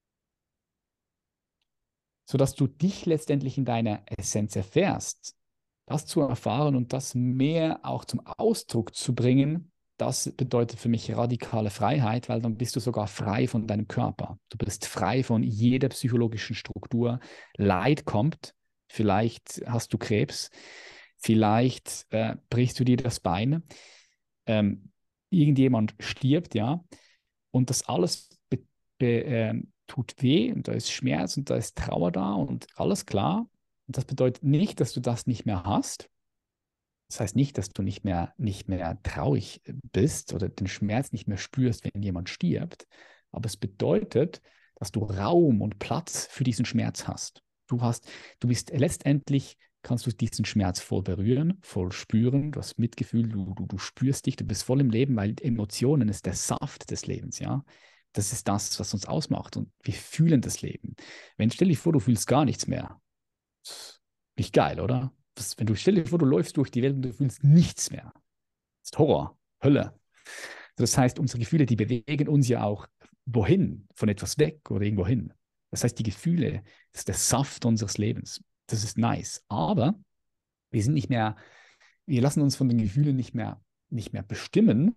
sodass du dich letztendlich in deiner Essenz erfährst, das zu erfahren und das mehr auch zum Ausdruck zu bringen, das bedeutet für mich radikale Freiheit, weil dann bist du sogar frei von deinem Körper. Du bist frei von jeder psychologischen Struktur. Leid kommt, vielleicht hast du Krebs, vielleicht äh, brichst du dir das Bein, ähm, irgendjemand stirbt, ja, und das alles be, be, äh, tut weh und da ist Schmerz und da ist Trauer da und alles klar. Und das bedeutet nicht, dass du das nicht mehr hast. Das heißt nicht, dass du nicht mehr, nicht mehr traurig bist oder den Schmerz nicht mehr spürst, wenn jemand stirbt. Aber es bedeutet, dass du Raum und Platz für diesen Schmerz hast. Du hast, du bist letztendlich, kannst du diesen Schmerz voll berühren, voll spüren. Du hast Mitgefühl, du, du, du spürst dich, du bist voll im Leben, weil Emotionen ist der Saft des Lebens, ja. Das ist das, was uns ausmacht und wir fühlen das Leben. Wenn, stell dich vor, du fühlst gar nichts mehr. Nicht geil, oder? Das, wenn du stell dir vor, du läufst durch die Welt und du fühlst nichts mehr. Das ist Horror, Hölle. Das heißt, unsere Gefühle, die bewegen uns ja auch wohin, von etwas weg oder irgendwo hin. Das heißt, die Gefühle, das ist der Saft unseres Lebens. Das ist nice. Aber wir sind nicht mehr, wir lassen uns von den Gefühlen nicht mehr, nicht mehr bestimmen,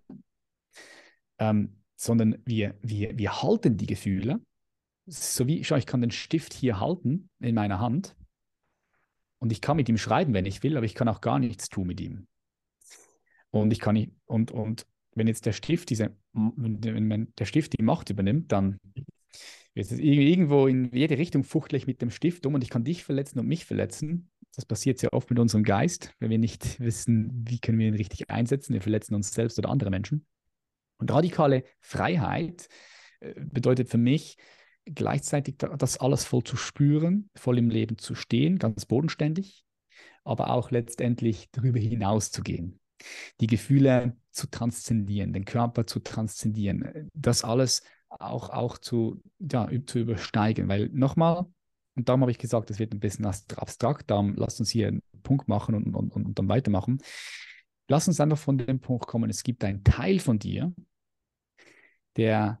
ähm, sondern wir, wir, wir halten die Gefühle. So wie, schau, ich kann den Stift hier halten in meiner Hand. Und ich kann mit ihm schreiben, wenn ich will, aber ich kann auch gar nichts tun mit ihm. Und ich kann nicht, und, und wenn jetzt der Stift diese, wenn der Stift die Macht übernimmt, dann wird es irgendwo in jede Richtung fuchtle ich mit dem Stift um und ich kann dich verletzen und mich verletzen. Das passiert sehr oft mit unserem Geist, wenn wir nicht wissen, wie können wir ihn richtig einsetzen. Wir verletzen uns selbst oder andere Menschen. Und radikale Freiheit äh, bedeutet für mich, gleichzeitig das alles voll zu spüren, voll im Leben zu stehen, ganz bodenständig, aber auch letztendlich darüber hinaus zu gehen, die Gefühle zu transzendieren, den Körper zu transzendieren, das alles auch, auch zu, ja, zu übersteigen, weil nochmal, und darum habe ich gesagt, es wird ein bisschen abstrakt, darum lasst uns hier einen Punkt machen und, und, und dann weitermachen. Lass uns einfach von dem Punkt kommen, es gibt einen Teil von dir, der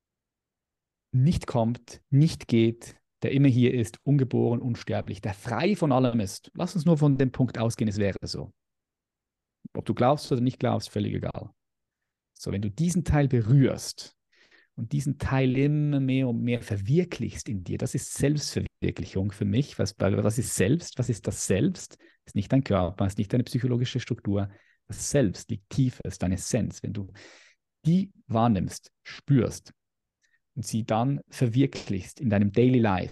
nicht kommt, nicht geht, der immer hier ist, ungeboren, unsterblich, der frei von allem ist. Lass uns nur von dem Punkt ausgehen, es wäre so. Ob du glaubst oder nicht glaubst, völlig egal. So, wenn du diesen Teil berührst und diesen Teil immer mehr und mehr verwirklichst in dir, das ist Selbstverwirklichung für mich. Was, was ist Selbst? Was ist das Selbst? Das ist nicht dein Körper, das ist nicht deine psychologische Struktur. Das Selbst liegt tiefer, ist deine Essenz. Wenn du die wahrnimmst, spürst, und sie dann verwirklichst in deinem Daily Life.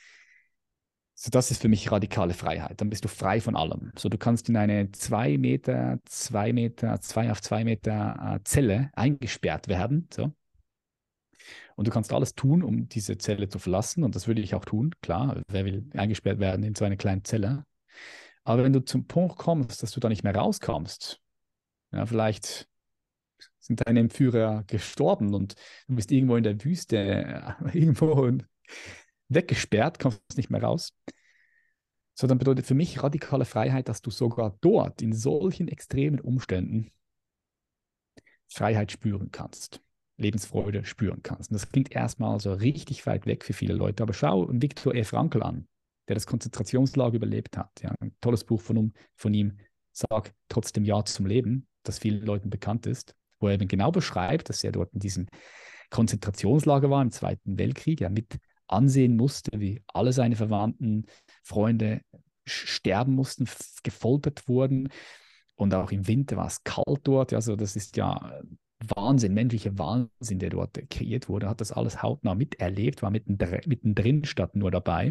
So, das ist für mich radikale Freiheit. Dann bist du frei von allem. So, du kannst in eine zwei Meter, zwei Meter, zwei auf zwei Meter äh, Zelle eingesperrt werden. So. Und du kannst alles tun, um diese Zelle zu verlassen. Und das würde ich auch tun. Klar, wer will eingesperrt werden in so eine kleine Zelle? Aber wenn du zum Punkt kommst, dass du da nicht mehr rauskommst, ja, vielleicht sind deine Entführer gestorben und du bist irgendwo in der Wüste, äh, irgendwo weggesperrt, kommst nicht mehr raus. So, dann bedeutet für mich radikale Freiheit, dass du sogar dort in solchen extremen Umständen Freiheit spüren kannst. Lebensfreude spüren kannst. Und das klingt erstmal so richtig weit weg für viele Leute, aber schau Viktor E. Frankl an, der das Konzentrationslager überlebt hat. Ja, ein tolles Buch von, von ihm, Sag trotzdem Ja zum Leben, das vielen Leuten bekannt ist, wo er eben genau beschreibt, dass er dort in diesem Konzentrationslager war im Zweiten Weltkrieg, ja, mit ansehen musste, wie alle seine Verwandten, Freunde sterben mussten, gefoltert wurden. Und auch im Winter war es kalt dort. Also das ist ja Wahnsinn, menschlicher Wahnsinn, der dort kreiert wurde. Er hat das alles hautnah miterlebt, war mittendrin, mittendrin statt nur dabei.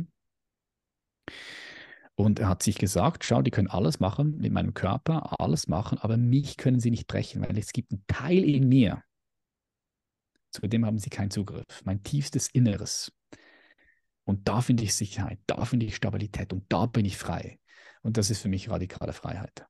Und er hat sich gesagt, schau, die können alles machen mit meinem Körper, alles machen, aber mich können sie nicht brechen, weil es gibt einen Teil in mir, zu dem haben sie keinen Zugriff. Mein tiefstes Inneres. Und da finde ich Sicherheit, da finde ich Stabilität und da bin ich frei. Und das ist für mich radikale Freiheit.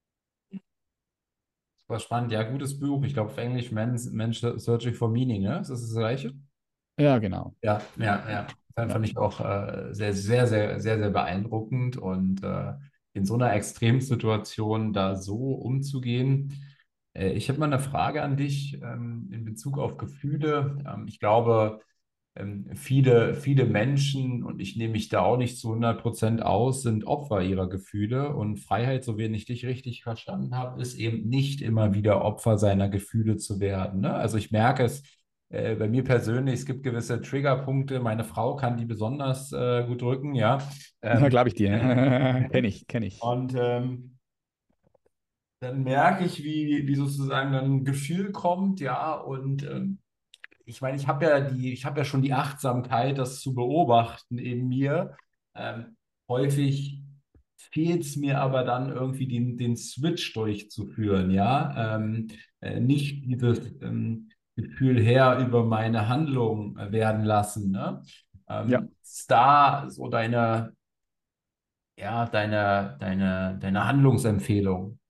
War spannend. Ja, gutes Buch. Ich glaube auf Englisch Man's, Man's Searching for Meaning, ne? Ist das das Gleiche? Ja, genau. Ja, ja, ja. Das fand Ja. ich auch äh, sehr, sehr, sehr, sehr, sehr beeindruckend. Und äh, in so einer Extremsituation da so umzugehen. Äh, ich habe mal eine Frage an dich ähm, in Bezug auf Gefühle. Ähm, ich glaube, ähm, viele, viele Menschen, und ich nehme mich da auch nicht zu hundert Prozent aus, sind Opfer ihrer Gefühle. Und Freiheit, so wie ich dich richtig verstanden habe, ist eben nicht immer wieder Opfer seiner Gefühle zu werden. Ne? Also ich merke es äh, bei mir persönlich, es gibt gewisse Triggerpunkte. Meine Frau kann die besonders äh, gut drücken, ja. Ja, Ähm, glaube ich dir. Kenne ich, kenne ich. und ähm, dann merke ich, wie, wie sozusagen dann ein Gefühl kommt, ja, und ähm, ich meine, ich habe ja die, ich habe ja schon die Achtsamkeit, das zu beobachten in mir. Ähm, häufig fehlt es mir aber dann irgendwie den, den Switch durchzuführen, ja. Ähm, äh, nicht dieses ähm, Gefühl her über meine Handlung äh, werden lassen, ne? Ja. Ähm, ist da so deine, ja, deine, deine, deine Handlungsempfehlung?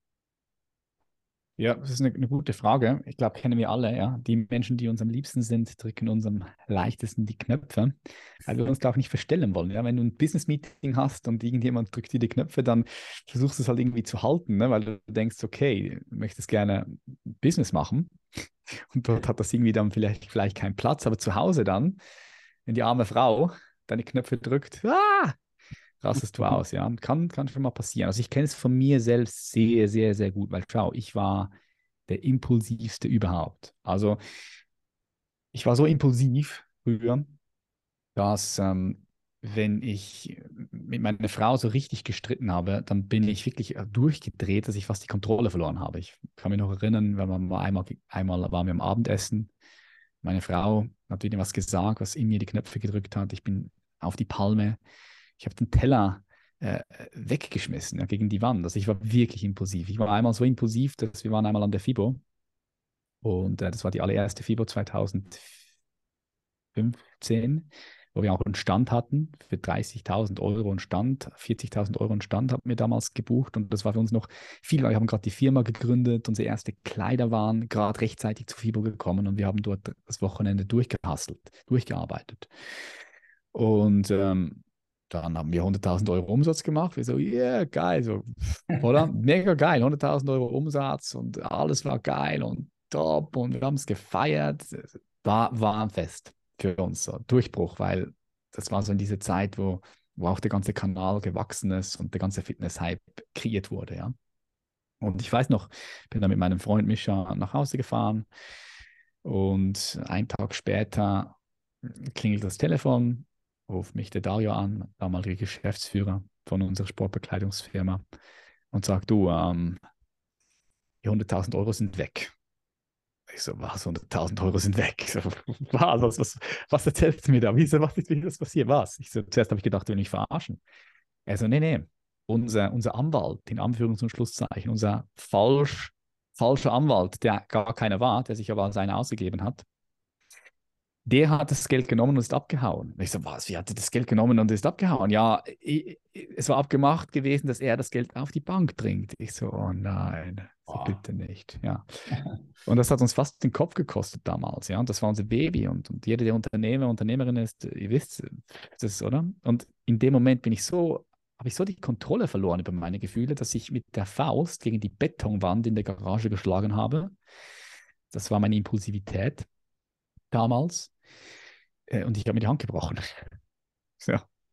Ja, das ist eine, eine gute Frage. Ich glaube, kennen wir alle, ja. Die Menschen, die uns am liebsten sind, drücken uns am leichtesten die Knöpfe, weil wir uns da auch nicht verstellen wollen. Ja, wenn du ein Business-Meeting hast und irgendjemand drückt dir die Knöpfe, dann versuchst du es halt irgendwie zu halten, ne? Weil du denkst, okay, du möchtest gerne Business machen und dort hat das irgendwie dann vielleicht, vielleicht keinen Platz, aber zu Hause dann, wenn die arme Frau deine Knöpfe drückt, ah, rastest du aus, ja. Kann, kann schon mal passieren. Also ich kenne es von mir selbst sehr, sehr, sehr gut, weil schau, ich war der impulsivste überhaupt. Also ich war so impulsiv früher, dass ähm, wenn ich mit meiner Frau so richtig gestritten habe, dann bin ich wirklich äh, durchgedreht, dass ich fast die Kontrolle verloren habe. Ich kann mich noch erinnern, wenn man mal einmal, einmal waren wir am Abendessen, meine Frau hat wieder was gesagt, was in mir die Knöpfe gedrückt hat. Ich bin auf die Palme. Ich habe den Teller äh, weggeschmissen, ja, gegen die Wand. Also ich war wirklich impulsiv. Ich war einmal so impulsiv, dass wir waren einmal an der FIBO und äh, das war die allererste FIBO zwanzig fünfzehn, wo wir auch einen Stand hatten für dreißigtausend Euro einen Stand, vierzigtausend Euro einen Stand haben wir damals gebucht und das war für uns noch viel, weil wir haben gerade die Firma gegründet, unsere erste Kleider waren gerade rechtzeitig zur FIBO gekommen und wir haben dort das Wochenende durchgehustelt, durchgearbeitet. Und ähm, dann haben wir hunderttausend Euro Umsatz gemacht. Wir so, yeah, geil, so, oder? Mega geil, hunderttausend Euro Umsatz und alles war geil und top und wir haben es gefeiert. War, war ein Fest für uns, so Durchbruch, weil das war so in dieser Zeit, wo, wo auch der ganze Kanal gewachsen ist und der ganze Fitness-Hype kreiert wurde, ja. Und ich weiß noch, bin dann mit meinem Freund Mischa nach Hause gefahren und einen Tag später klingelt das Telefon, ruft mich der Dario an, damaliger Geschäftsführer von unserer Sportbekleidungsfirma und sagt, du, ähm, die hunderttausend Euro sind weg. Ich so, was, hunderttausend Euro sind weg? Ich so, was, was, was, was erzählst du mir da? Wieso, was ist, wie ist das passiert? Was? Ich so, zuerst habe ich gedacht, du willst mich verarschen. Er so, nee, nee, unser, unser Anwalt, in Anführungs- und Schlusszeichen, unser falsch, falscher Anwalt, der gar keiner war, der sich aber als einer ausgegeben hat, der hat das Geld genommen und ist abgehauen. Ich so, was, wie hat er das Geld genommen und ist abgehauen? Ja, ich, es war abgemacht gewesen, dass er das Geld auf die Bank bringt. Ich so, oh nein, so Boah. bitte nicht, ja. Und das hat uns fast den Kopf gekostet damals, ja. Und das war unser Baby. Und, und jeder, der Unternehmer, Unternehmerin ist, ihr wisst das, oder? Und in dem Moment bin ich so, habe ich so die Kontrolle verloren über meine Gefühle, dass ich mit der Faust gegen die Betonwand in der Garage geschlagen habe. Das war meine Impulsivität. damals äh, und ich habe mir die Hand gebrochen. So.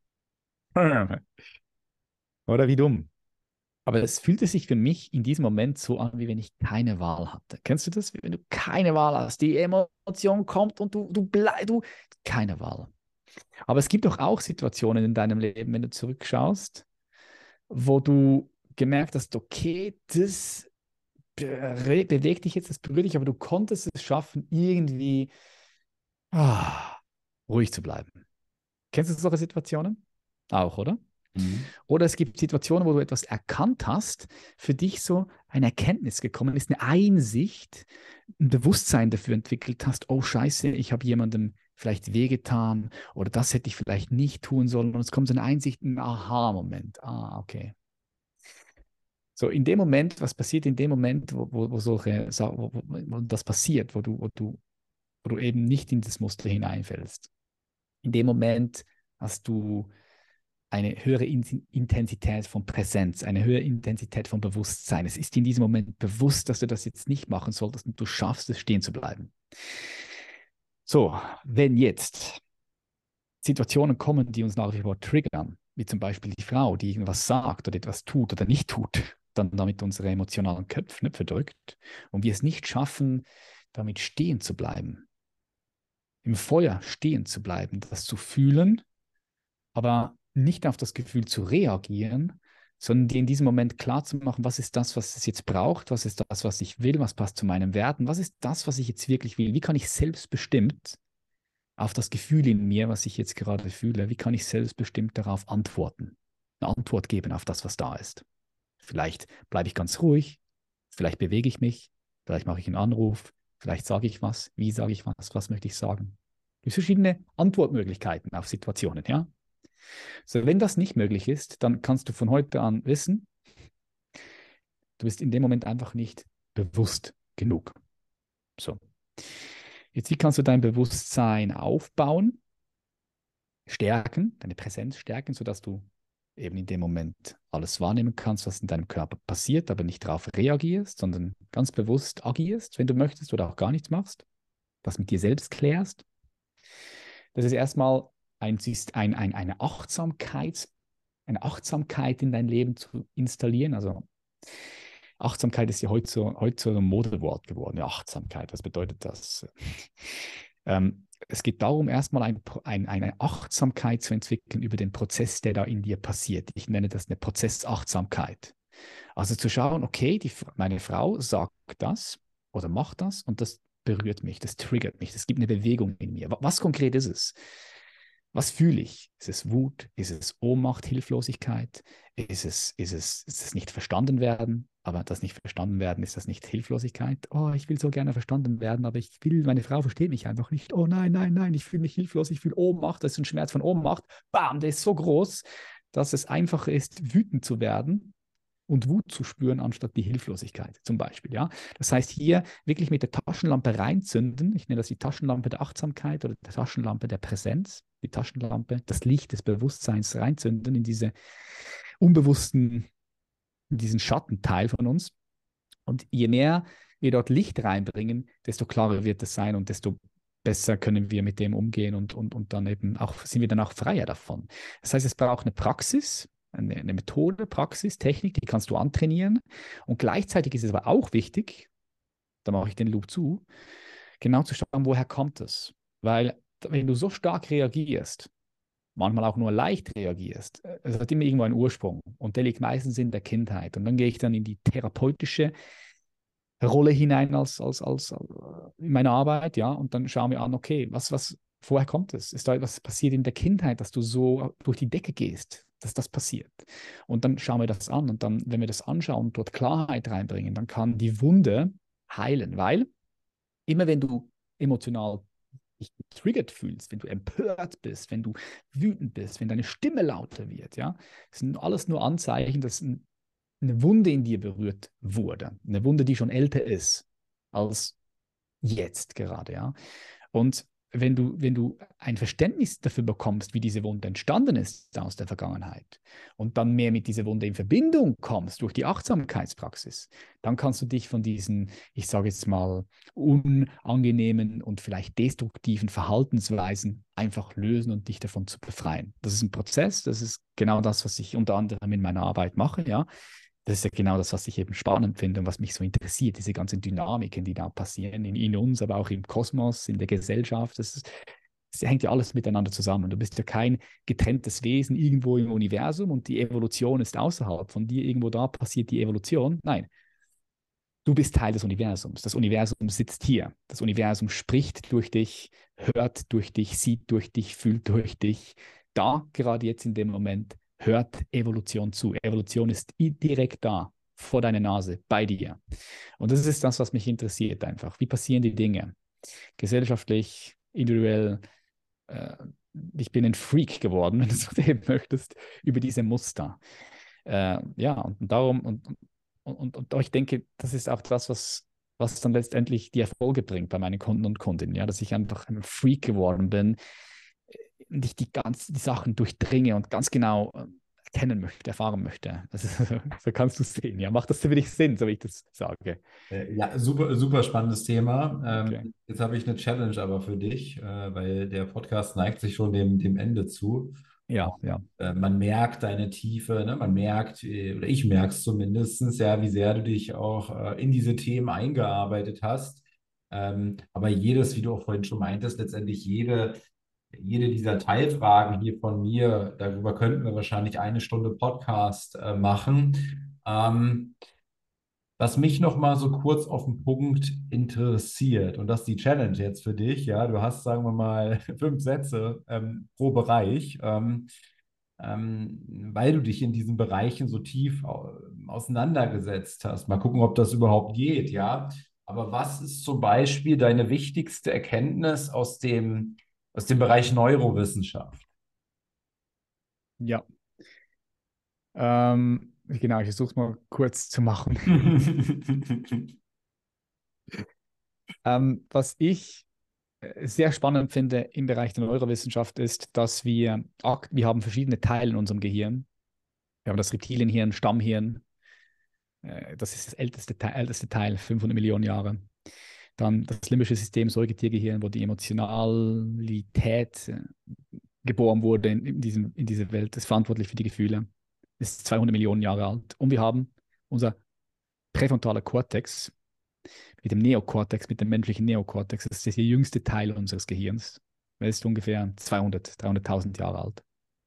Oder wie dumm. Aber es fühlte sich für mich in diesem Moment so an, wie wenn ich keine Wahl hatte. Kennst du das? Wie wenn du keine Wahl hast. Die Emotion kommt und du, du bleibst, du, keine Wahl. Aber es gibt doch auch Situationen in deinem Leben, wenn du zurückschaust, wo du gemerkt hast, okay, das be bewegt dich jetzt, das berührt dich, aber du konntest es schaffen, irgendwie ah, ruhig zu bleiben. Kennst du solche Situationen? Auch, oder? Mhm. Oder es gibt Situationen, wo du etwas erkannt hast, für dich so eine Erkenntnis gekommen ist, eine Einsicht, ein Bewusstsein dafür entwickelt hast, oh Scheiße, ich habe jemandem vielleicht wehgetan oder das hätte ich vielleicht nicht tun sollen. Und es kommt so eine Einsicht, ein Aha-Moment. Ah, okay. So, in dem Moment, was passiert in dem Moment, wo, wo, wo solche, wo, wo, wo das passiert, wo du, wo du, wo du eben nicht in das Muster hineinfällst. In dem Moment hast du eine höhere Intensität von Präsenz, eine höhere Intensität von Bewusstsein. Es ist in diesem Moment bewusst, dass du das jetzt nicht machen solltest und du schaffst es, stehen zu bleiben. So, wenn jetzt Situationen kommen, die uns nach wie vor triggern, wie zum Beispiel die Frau, die irgendwas sagt oder etwas tut oder nicht tut, dann damit unsere emotionalen Köpfe verdrückt und wir es nicht schaffen, damit stehen zu bleiben, im Feuer stehen zu bleiben, das zu fühlen, aber nicht auf das Gefühl zu reagieren, sondern dir in diesem Moment klar zu machen, was ist das, was es jetzt braucht, was ist das, was ich will, was passt zu meinen Werten, was ist das, was ich jetzt wirklich will, wie kann ich selbstbestimmt auf das Gefühl in mir, was ich jetzt gerade fühle, wie kann ich selbstbestimmt darauf antworten, eine Antwort geben auf das, was da ist. Vielleicht bleibe ich ganz ruhig, vielleicht bewege ich mich, vielleicht mache ich einen Anruf, vielleicht sage ich was, wie sage ich was, was möchte ich sagen. Es gibt verschiedene Antwortmöglichkeiten auf Situationen, ja. So, wenn das nicht möglich ist, dann kannst du von heute an wissen, du bist in dem Moment einfach nicht bewusst genug. So. Jetzt, wie kannst du dein Bewusstsein aufbauen, stärken, deine Präsenz stärken, sodass du eben in dem Moment alles wahrnehmen kannst, was in deinem Körper passiert, aber nicht darauf reagierst, sondern ganz bewusst agierst, wenn du möchtest oder auch gar nichts machst, das mit dir selbst klärst. Das ist erstmal ein, ein, ein, eine Achtsamkeit, eine Achtsamkeit in dein Leben zu installieren. Also Achtsamkeit ist ja heute so, heute so ein Modewort geworden. Ja, Achtsamkeit, was bedeutet das? ähm, es geht darum, erstmal ein, ein, eine Achtsamkeit zu entwickeln über den Prozess, der da in dir passiert. Ich nenne das eine Prozessachtsamkeit. Also zu schauen, okay, die, meine Frau sagt das oder macht das und das berührt mich, das triggert mich, das gibt eine Bewegung in mir. Was konkret ist es? Was fühle ich? Ist es Wut? Ist es Ohnmacht, Hilflosigkeit? Ist es, ist es, ist es nicht verstanden werden? Aber das nicht verstanden werden, ist das nicht Hilflosigkeit? Oh, ich will so gerne verstanden werden, aber ich will, meine Frau versteht mich einfach nicht. Oh nein, nein, nein, ich fühle mich hilflos, ich fühle Ohnmacht, das ist ein Schmerz von Ohnmacht. Bam, der ist so groß, dass es einfacher ist, wütend zu werden und Wut zu spüren, anstatt die Hilflosigkeit zum Beispiel. Ja? Das heißt, hier wirklich mit der Taschenlampe reinzünden, ich nenne das die Taschenlampe der Achtsamkeit oder die Taschenlampe der Präsenz, die Taschenlampe, das Licht des Bewusstseins reinzünden in diese unbewussten, in diesen Schattenteil von uns. Und je mehr wir dort Licht reinbringen, desto klarer wird es sein und desto besser können wir mit dem umgehen und, und, und dann eben auch, sind wir dann auch freier davon. Das heißt, es braucht eine Praxis, eine, eine Methode, Praxis, Technik, die kannst du antrainieren. Und gleichzeitig ist es aber auch wichtig, da mache ich den Loop zu, genau zu schauen, woher kommt es? Weil wenn du so stark reagierst, manchmal auch nur leicht reagierst, es hat immer irgendwo einen Ursprung und der liegt meistens in der Kindheit. Und dann gehe ich dann in die therapeutische Rolle hinein als, als, als, als in meine Arbeit, ja, und dann schauen wir an, okay, was, was, woher kommt es? Ist da etwas passiert in der Kindheit, dass du so durch die Decke gehst, dass das passiert? Und dann schauen wir das an und dann, wenn wir das anschauen und dort Klarheit reinbringen, dann kann die Wunde heilen, weil immer wenn du emotional dich getriggert fühlst, wenn du empört bist, wenn du wütend bist, wenn deine Stimme lauter wird, ja, das sind alles nur Anzeichen, dass ein eine Wunde in dir berührt wurde. Eine Wunde, die schon älter ist als jetzt gerade, ja. Und wenn du, wenn du ein Verständnis dafür bekommst, wie diese Wunde entstanden ist aus der Vergangenheit und dann mehr mit dieser Wunde in Verbindung kommst durch die Achtsamkeitspraxis, dann kannst du dich von diesen, ich sage jetzt mal, unangenehmen und vielleicht destruktiven Verhaltensweisen einfach lösen und dich davon zu befreien. Das ist ein Prozess, das ist genau das, was ich unter anderem in meiner Arbeit mache, ja. Das ist ja genau das, was ich eben spannend finde und was mich so interessiert, diese ganzen Dynamiken, die da passieren, in, in uns, aber auch im Kosmos, in der Gesellschaft. Das, ist, das hängt ja alles miteinander zusammen. Du bist ja kein getrenntes Wesen irgendwo im Universum und die Evolution ist außerhalb von dir, irgendwo da passiert die Evolution. Nein, du bist Teil des Universums. Das Universum sitzt hier. Das Universum spricht durch dich, hört durch dich, sieht durch dich, fühlt durch dich. Da, gerade jetzt in dem Moment, hört Evolution zu. Evolution ist direkt da, vor deiner Nase, bei dir. Und das ist das, was mich interessiert einfach. Wie passieren die Dinge? Gesellschaftlich, individuell. Äh, ich bin ein Freak geworden, wenn du so sehen möchtest, über diese Muster. Äh, ja, und darum, und, und, und, und ich denke, das ist auch das, was, was dann letztendlich die Erfolge bringt bei meinen Kunden und Kundinnen. Ja, dass ich einfach ein Freak geworden bin, und ich die ganz die Sachen durchdringe und ganz genau erkennen möchte, erfahren möchte. Das ist, so kannst du es sehen. Ja, macht das für dich Sinn, so wie ich das sage? Ja, super, super spannendes Thema. Okay. Ähm, jetzt habe ich eine Challenge aber für dich, äh, weil der Podcast neigt sich schon dem, dem Ende zu. Ja, Und, ja. äh, man merkt deine Tiefe, ne? Man merkt, äh, oder ich merke es zumindest, ja, wie sehr du dich auch äh, in diese Themen eingearbeitet hast. Ähm, aber jedes, wie du auch vorhin schon meintest, letztendlich jede jede dieser Teilfragen hier von mir, darüber könnten wir wahrscheinlich eine Stunde Podcast äh, machen. Ähm, was mich noch mal so kurz auf den Punkt interessiert, und das ist die Challenge jetzt für dich, ja, du hast, sagen wir mal, fünf Sätze ähm, pro Bereich, ähm, ähm, weil du dich in diesen Bereichen so tief au auseinandergesetzt hast. Mal gucken, ob das überhaupt geht, ja. Aber was ist zum Beispiel deine wichtigste Erkenntnis aus dem, aus dem Bereich Neurowissenschaft? Ja. Ähm, genau, ich versuche es mal kurz zu machen. ähm, was ich äh, sehr spannend finde im Bereich der Neurowissenschaft ist, dass wir, ak- wir haben verschiedene Teile in unserem Gehirn. Wir haben das Reptilienhirn, Stammhirn, äh, das ist das älteste, Te älteste Teil, fünfhundert Millionen Jahre. Dann das limbische System, Säugetiergehirn, wo die Emotionalität äh, geboren wurde in, in, diesem, in dieser Welt, ist verantwortlich für die Gefühle, ist zweihundert Millionen Jahre alt. Und wir haben unser präfrontaler Kortex mit dem Neokortex, mit dem menschlichen Neokortex, das ist der jüngste Teil unseres Gehirns. Er ist ungefähr zweihundert, dreihunderttausend Jahre alt.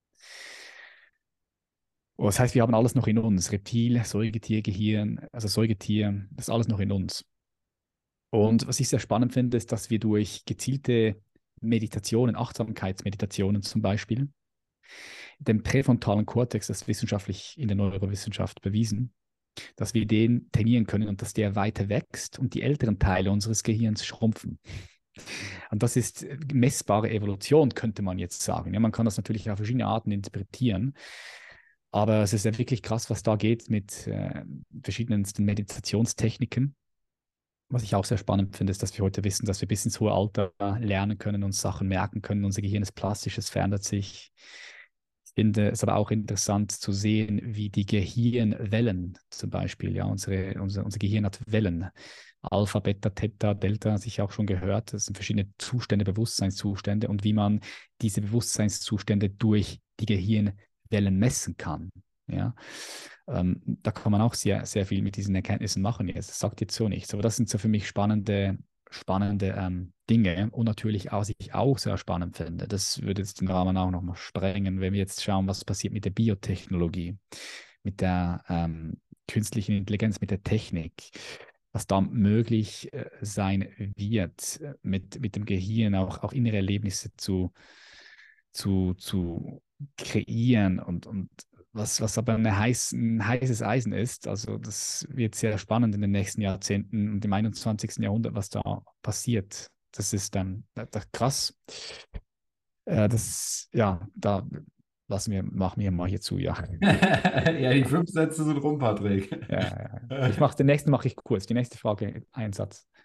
Oh, das heißt, wir haben alles noch in uns. Reptil, Säugetier, Gehirn, also Säugetier, das ist alles noch in uns. Und was ich sehr spannend finde, ist, dass wir durch gezielte Meditationen, Achtsamkeitsmeditationen zum Beispiel, den präfrontalen Kortex, das ist wissenschaftlich in der Neurowissenschaft bewiesen, dass wir den trainieren können und dass der weiter wächst und die älteren Teile unseres Gehirns schrumpfen. Und das ist messbare Evolution, könnte man jetzt sagen. Ja, man kann das natürlich auf verschiedene Arten interpretieren, aber es ist ja wirklich krass, was da geht mit äh, verschiedensten Meditationstechniken. Was ich auch sehr spannend finde, ist, dass wir heute wissen, dass wir bis ins hohe Alter lernen können, uns Sachen merken können. Unser Gehirn ist plastisch, es verändert sich. Ich finde es aber auch interessant zu sehen, wie die Gehirnwellen zum Beispiel, ja, unsere, unser, unser Gehirn hat Wellen. Alpha, Beta, Theta, Delta, sicher auch schon gehört. Das sind verschiedene Zustände, Bewusstseinszustände und wie man diese Bewusstseinszustände durch die Gehirnwellen messen kann. Ja, ähm, da kann man auch sehr, sehr viel mit diesen Erkenntnissen machen jetzt. Das sagt jetzt so nichts, aber das sind so für mich spannende, spannende ähm, Dinge und natürlich, was ich auch sehr spannend finde, das würde jetzt den Rahmen auch nochmal sprengen, wenn wir jetzt schauen, was passiert mit der Biotechnologie, mit der ähm, künstlichen Intelligenz, mit der Technik, was da möglich äh, sein wird, äh, mit, mit dem Gehirn auch, auch innere Erlebnisse zu, zu, zu kreieren und, und was, was aber eine heiß, ein heißes Eisen ist. Also das wird sehr spannend in den nächsten Jahrzehnten und im einundzwanzigsten Jahrhundert, was da passiert. Das ist dann das, das krass. Äh, das, ja, da lassen wir, machen wir mal hier zu, ja. Ja, die fünf Sätze sind rum, Patrick. Ja, ja. Ich mache den nächsten mache ich kurz. Die nächste Frage, ein Satz.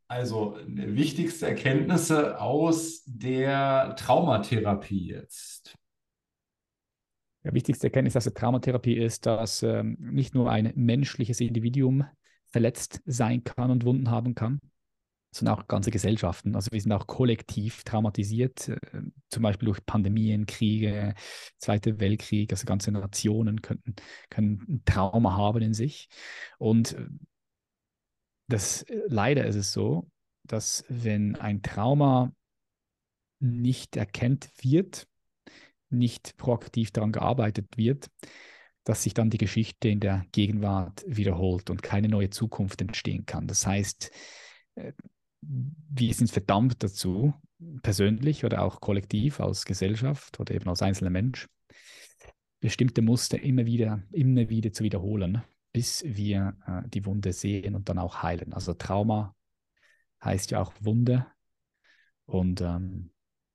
Also wichtigste Erkenntnisse aus der Traumatherapie jetzt. Die wichtigste Erkenntnis aus der Traumatherapie ist, dass ähm, nicht nur ein menschliches Individuum verletzt sein kann und Wunden haben kann, sondern auch ganze Gesellschaften. Also wir sind auch kollektiv traumatisiert, äh, zum Beispiel durch Pandemien, Kriege, Zweiter Weltkrieg, also ganze Nationen könnten, können ein Trauma haben in sich. Und äh, das, äh, leider ist es so, dass wenn ein Trauma nicht erkannt wird, nicht proaktiv daran gearbeitet wird, dass sich dann die Geschichte in der Gegenwart wiederholt und keine neue Zukunft entstehen kann. Das heißt, äh, wir sind verdammt dazu, persönlich oder auch kollektiv als Gesellschaft oder eben als einzelner Mensch, bestimmte Muster immer wieder, immer wieder zu wiederholen, bis wir äh, die Wunde sehen und dann auch heilen. Also Trauma heißt ja auch Wunde und ähm,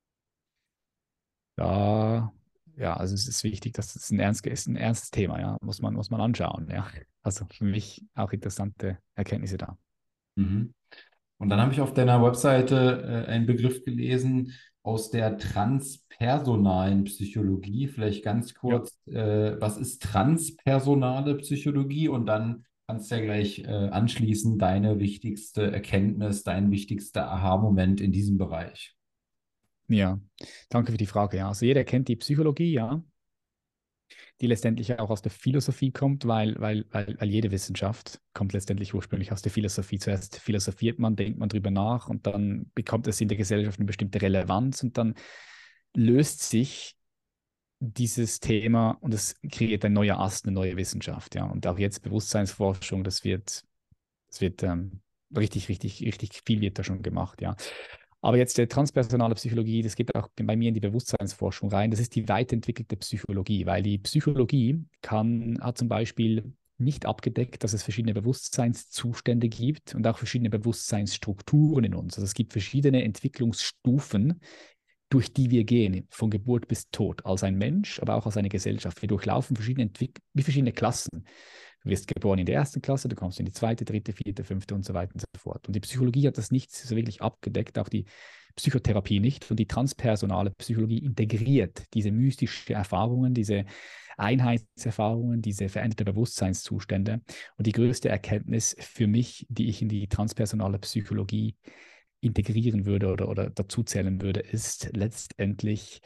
da, ja, also es ist wichtig, dass es ein, ernst, ist ein ernstes Thema, ja, muss man, muss man anschauen, ja. Also für mich auch interessante Erkenntnisse da. Mhm. Und dann habe ich auf deiner Webseite äh, einen Begriff gelesen aus der transpersonalen Psychologie. Vielleicht ganz Ja. kurz, äh, was ist transpersonale Psychologie? Und dann kannst du ja gleich äh, anschließen deine wichtigste Erkenntnis, dein wichtigster Aha-Moment in diesem Bereich. Ja, danke für die Frage. Ja, also jeder kennt die Psychologie, ja, die letztendlich auch aus der Philosophie kommt, weil, weil, weil, weil jede Wissenschaft kommt letztendlich ursprünglich aus der Philosophie. Zuerst philosophiert man, denkt man drüber nach und dann bekommt es in der Gesellschaft eine bestimmte Relevanz und dann löst sich dieses Thema und es kreiert ein neuer Ast, eine neue Wissenschaft. Ja. Und auch jetzt Bewusstseinsforschung, das wird, das wird ähm, richtig, richtig, richtig viel wird da schon gemacht. Ja. Aber jetzt der transpersonale Psychologie, das geht auch bei mir in die Bewusstseinsforschung rein. Das ist die weiterentwickelte Psychologie, weil die Psychologie kann, hat zum Beispiel nicht abgedeckt, dass es verschiedene Bewusstseinszustände gibt und auch verschiedene Bewusstseinsstrukturen in uns. Also es gibt verschiedene Entwicklungsstufen, durch die wir gehen, von Geburt bis Tod, als ein Mensch, aber auch als eine Gesellschaft. Wir durchlaufen verschiedene, Entwick wie verschiedene Klassen. Du wirst geboren in der ersten Klasse, du kommst in die zweite, dritte, vierte, fünfte und so weiter und so fort. Und die Psychologie hat das nicht so wirklich abgedeckt, auch die Psychotherapie nicht. Und die transpersonale Psychologie integriert diese mystischen Erfahrungen, diese Einheitserfahrungen, diese veränderten Bewusstseinszustände. Und die größte Erkenntnis für mich, die ich in die transpersonale Psychologie integrieren würde oder, oder dazuzählen würde, ist letztendlich,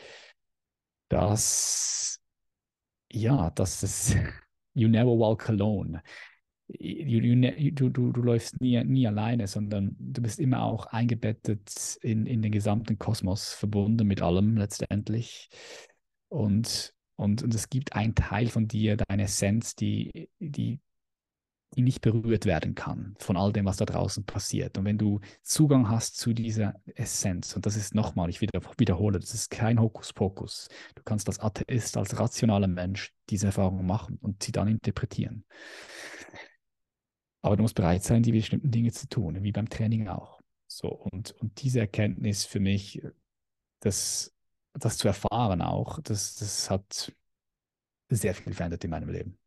dass, ja, dass es you never walk alone. You, you, ne- du, du, du läufst nie, nie alleine, sondern du bist immer auch eingebettet in, in den gesamten Kosmos, verbunden mit allem letztendlich. Und, und, und es gibt einen Teil von dir, deine Essenz, die, die, die nicht berührt werden kann von all dem, was da draußen passiert. Und wenn du Zugang hast zu dieser Essenz, und das ist nochmal, ich wieder, wiederhole, das ist kein Hokuspokus. Du kannst als Atheist, als rationaler Mensch diese Erfahrung machen und sie dann interpretieren. Aber du musst bereit sein, die bestimmten Dinge zu tun, wie beim Training auch. So, und, und diese Erkenntnis für mich, das, das zu erfahren auch, das, das hat sehr viel verändert in meinem Leben.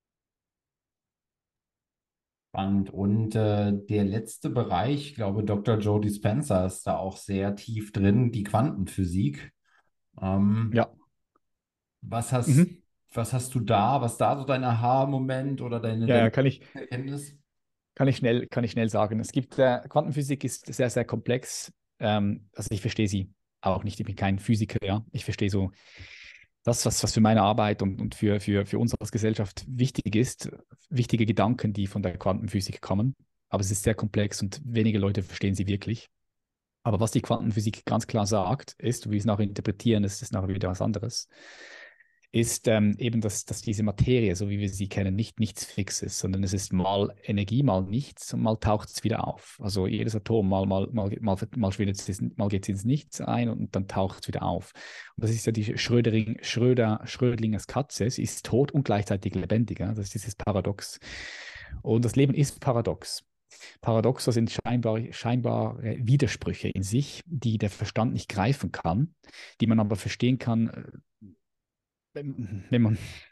Spannend. Und äh, der letzte Bereich, ich glaube, Doktor Joe Dispenza ist da auch sehr tief drin, die Quantenphysik. Ähm, Ja. was hast, Mhm. was hast du da? Was ist da so dein Aha-Moment oder deine, Ja, deine ja, kann ich, Erkenntnis? Kann ich schnell, kann ich schnell sagen. Es gibt, äh, Quantenphysik ist sehr, sehr komplex. Ähm, also ich verstehe sie auch nicht. Ich bin kein Physiker, ja. Ich verstehe so das, was, was für meine Arbeit und, und für, für, für uns als Gesellschaft wichtig ist, wichtige Gedanken, die von der Quantenphysik kommen. Aber es ist sehr komplex und wenige Leute verstehen sie wirklich. Aber was die Quantenphysik ganz klar sagt, ist, wie wir es nachher interpretieren, ist das nachher wieder was anderes, ist ähm, eben, dass, dass diese Materie, so wie wir sie kennen, nicht nichts Fixes, sondern es ist mal Energie, mal nichts und mal taucht es wieder auf. Also jedes Atom, mal, mal, mal, mal, mal, mal geht es ins Nichts ein und dann taucht es wieder auf. Und das ist ja die Schrödering, Schröder, Schrödlingers Katze, sie ist tot und gleichzeitig lebendig. Ja? Das ist dieses Paradox. Und das Leben ist paradox. Paradoxa sind scheinbar, scheinbare Widersprüche in sich, die der Verstand nicht greifen kann, die man aber verstehen kann, wenn, wenn man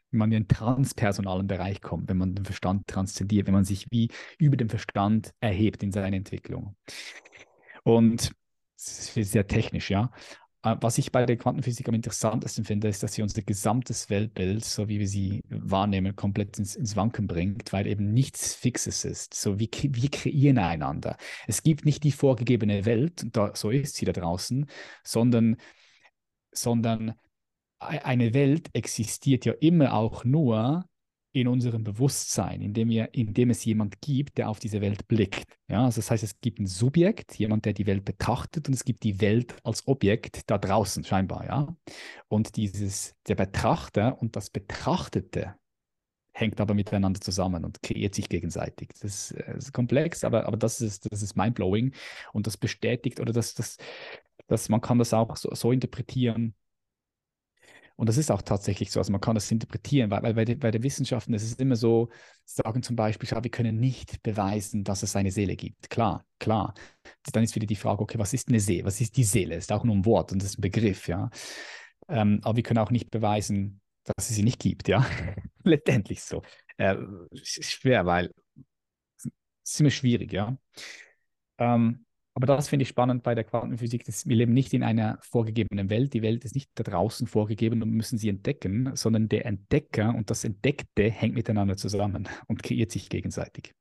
wenn man in den transpersonalen Bereich kommt, wenn man den Verstand transzendiert, wenn man sich wie über den Verstand erhebt in seiner Entwicklung. Und das ist sehr technisch, ja. Was ich bei der Quantenphysik am interessantesten finde, ist, dass sie unser gesamtes Weltbild, so wie wir sie wahrnehmen, komplett ins, ins Wanken bringt, weil eben nichts Fixes ist. So, wir, wir kreieren einander. Es gibt nicht die vorgegebene Welt, da, so ist sie da draußen, sondern, sondern eine Welt existiert ja immer auch nur in unserem Bewusstsein, indem, wir, indem es jemand gibt, der auf diese Welt blickt. Ja, also das heißt, es gibt ein Subjekt, jemand, der die Welt betrachtet, und es gibt die Welt als Objekt da draußen scheinbar. Ja? Und dieses, der Betrachter und das Betrachtete hängt aber miteinander zusammen und kreiert sich gegenseitig. Das ist, das ist komplex, aber, aber das ist, das ist mindblowing, und das bestätigt, oder das, das, das, man kann das auch so, so interpretieren. Und das ist auch tatsächlich so, also man kann das interpretieren, weil, weil bei, de, bei der Wissenschaft ist es immer so, sie sagen zum Beispiel, schau, wir können nicht beweisen, dass es eine Seele gibt. Klar, klar. Dann ist wieder die Frage, okay, was ist eine Seele? Was ist die Seele? Das ist auch nur ein Wort und das ist ein Begriff, ja. Ähm, aber wir können auch nicht beweisen, dass es sie nicht gibt, ja. Letztendlich so. Äh, ist schwer, weil es ist immer schwierig, ja. Ähm, Aber das finde ich spannend bei der Quantenphysik, dass wir leben nicht in einer vorgegebenen Welt. Die Welt ist nicht da draußen vorgegeben und wir müssen sie entdecken, sondern der Entdecker und das Entdeckte hängt miteinander zusammen und kreiert sich gegenseitig.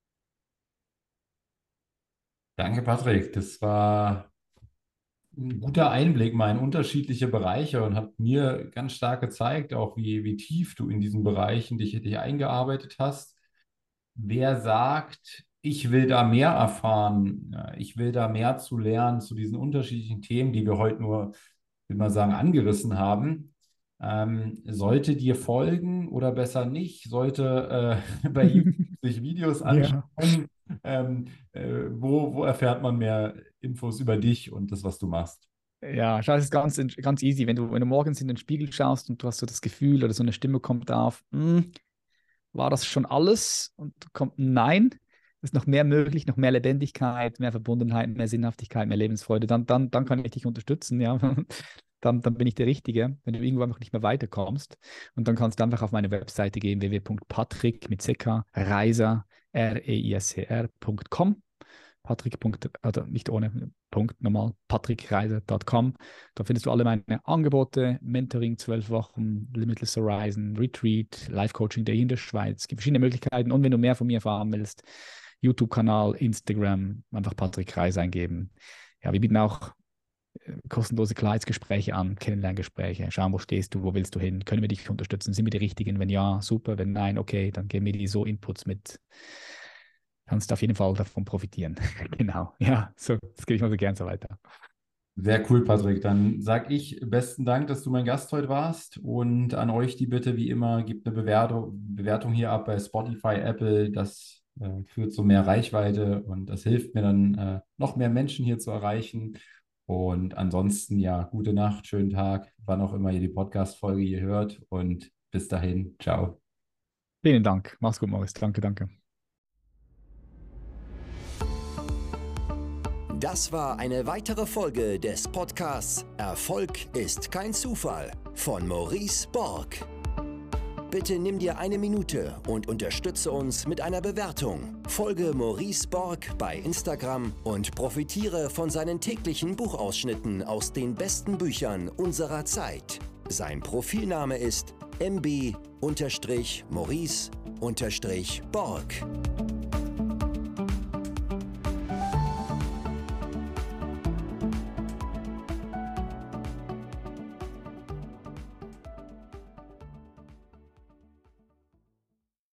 Danke, Patrick. Das war ein guter Einblick mal in unterschiedliche Bereiche und hat mir ganz stark gezeigt, auch wie, wie tief du in diesen Bereichen dich, dich eingearbeitet hast. Wer sagt, ich will da mehr erfahren, ja, ich will da mehr zu lernen zu diesen unterschiedlichen Themen, die wir heute nur, will man sagen, angerissen haben, ähm, sollte dir folgen oder besser nicht, sollte äh, bei YouTube sich Videos anschauen. Ja. Ähm, äh, wo, wo erfährt man mehr Infos über dich und das, was du machst? Ja, schau, es ist ganz, ganz easy. Wenn du, wenn du morgens in den Spiegel schaust und du hast so das Gefühl oder so eine Stimme kommt auf, hm, war das schon alles? Und kommt ein Nein. Es ist noch mehr möglich, noch mehr Lebendigkeit, mehr Verbundenheit, mehr Sinnhaftigkeit, mehr Lebensfreude. Dann, dann, dann kann ich dich unterstützen, ja. Dann, dann bin ich der Richtige, wenn du irgendwo einfach nicht mehr weiterkommst. Und dann kannst du einfach auf meine Webseite gehen, w w w punkt patrick mit C K Reiser, R E I S E R Punkt com. Patrick. Also nicht ohne Punkt, normal, patrickreiser Punkt com. Da findest du alle meine Angebote, Mentoring, zwölf Wochen, Limitless Horizon, Retreat, Life-Coaching Day in der Schweiz. Es gibt verschiedene Möglichkeiten. Und wenn du mehr von mir erfahren willst, YouTube-Kanal, Instagram, einfach Patrick Reiser eingeben. Ja, wir bieten auch kostenlose Klarheitsgespräche an, Kennenlerngespräche. Schauen, wo stehst du, wo willst du hin? Können wir dich unterstützen? Sind wir die Richtigen? Wenn ja, super. Wenn nein, okay, dann geben wir dir so Inputs mit. Kannst auf jeden Fall davon profitieren. Genau, ja, so, das gebe ich mal so gern so weiter. Sehr cool, Patrick. Dann sage ich besten Dank, dass du mein Gast heute warst, und an euch die Bitte, wie immer, gebt eine Bewertung, Bewertung hier ab bei Spotify, Apple. Das äh, führt zu mehr Reichweite und das hilft mir dann, äh, noch mehr Menschen hier zu erreichen. Und ansonsten, ja, gute Nacht, schönen Tag, wann auch immer ihr die Podcast-Folge hier hört, und bis dahin, ciao. Vielen Dank. Mach's gut, Maurice. Danke, danke. Das war eine weitere Folge des Podcasts Erfolg ist kein Zufall von Maurice Borg. Bitte nimm dir eine Minute und unterstütze uns mit einer Bewertung. Folge Maurice Borg bei Instagram und profitiere von seinen täglichen Buchausschnitten aus den besten Büchern unserer Zeit. Sein Profilname ist m b Maurice Borg.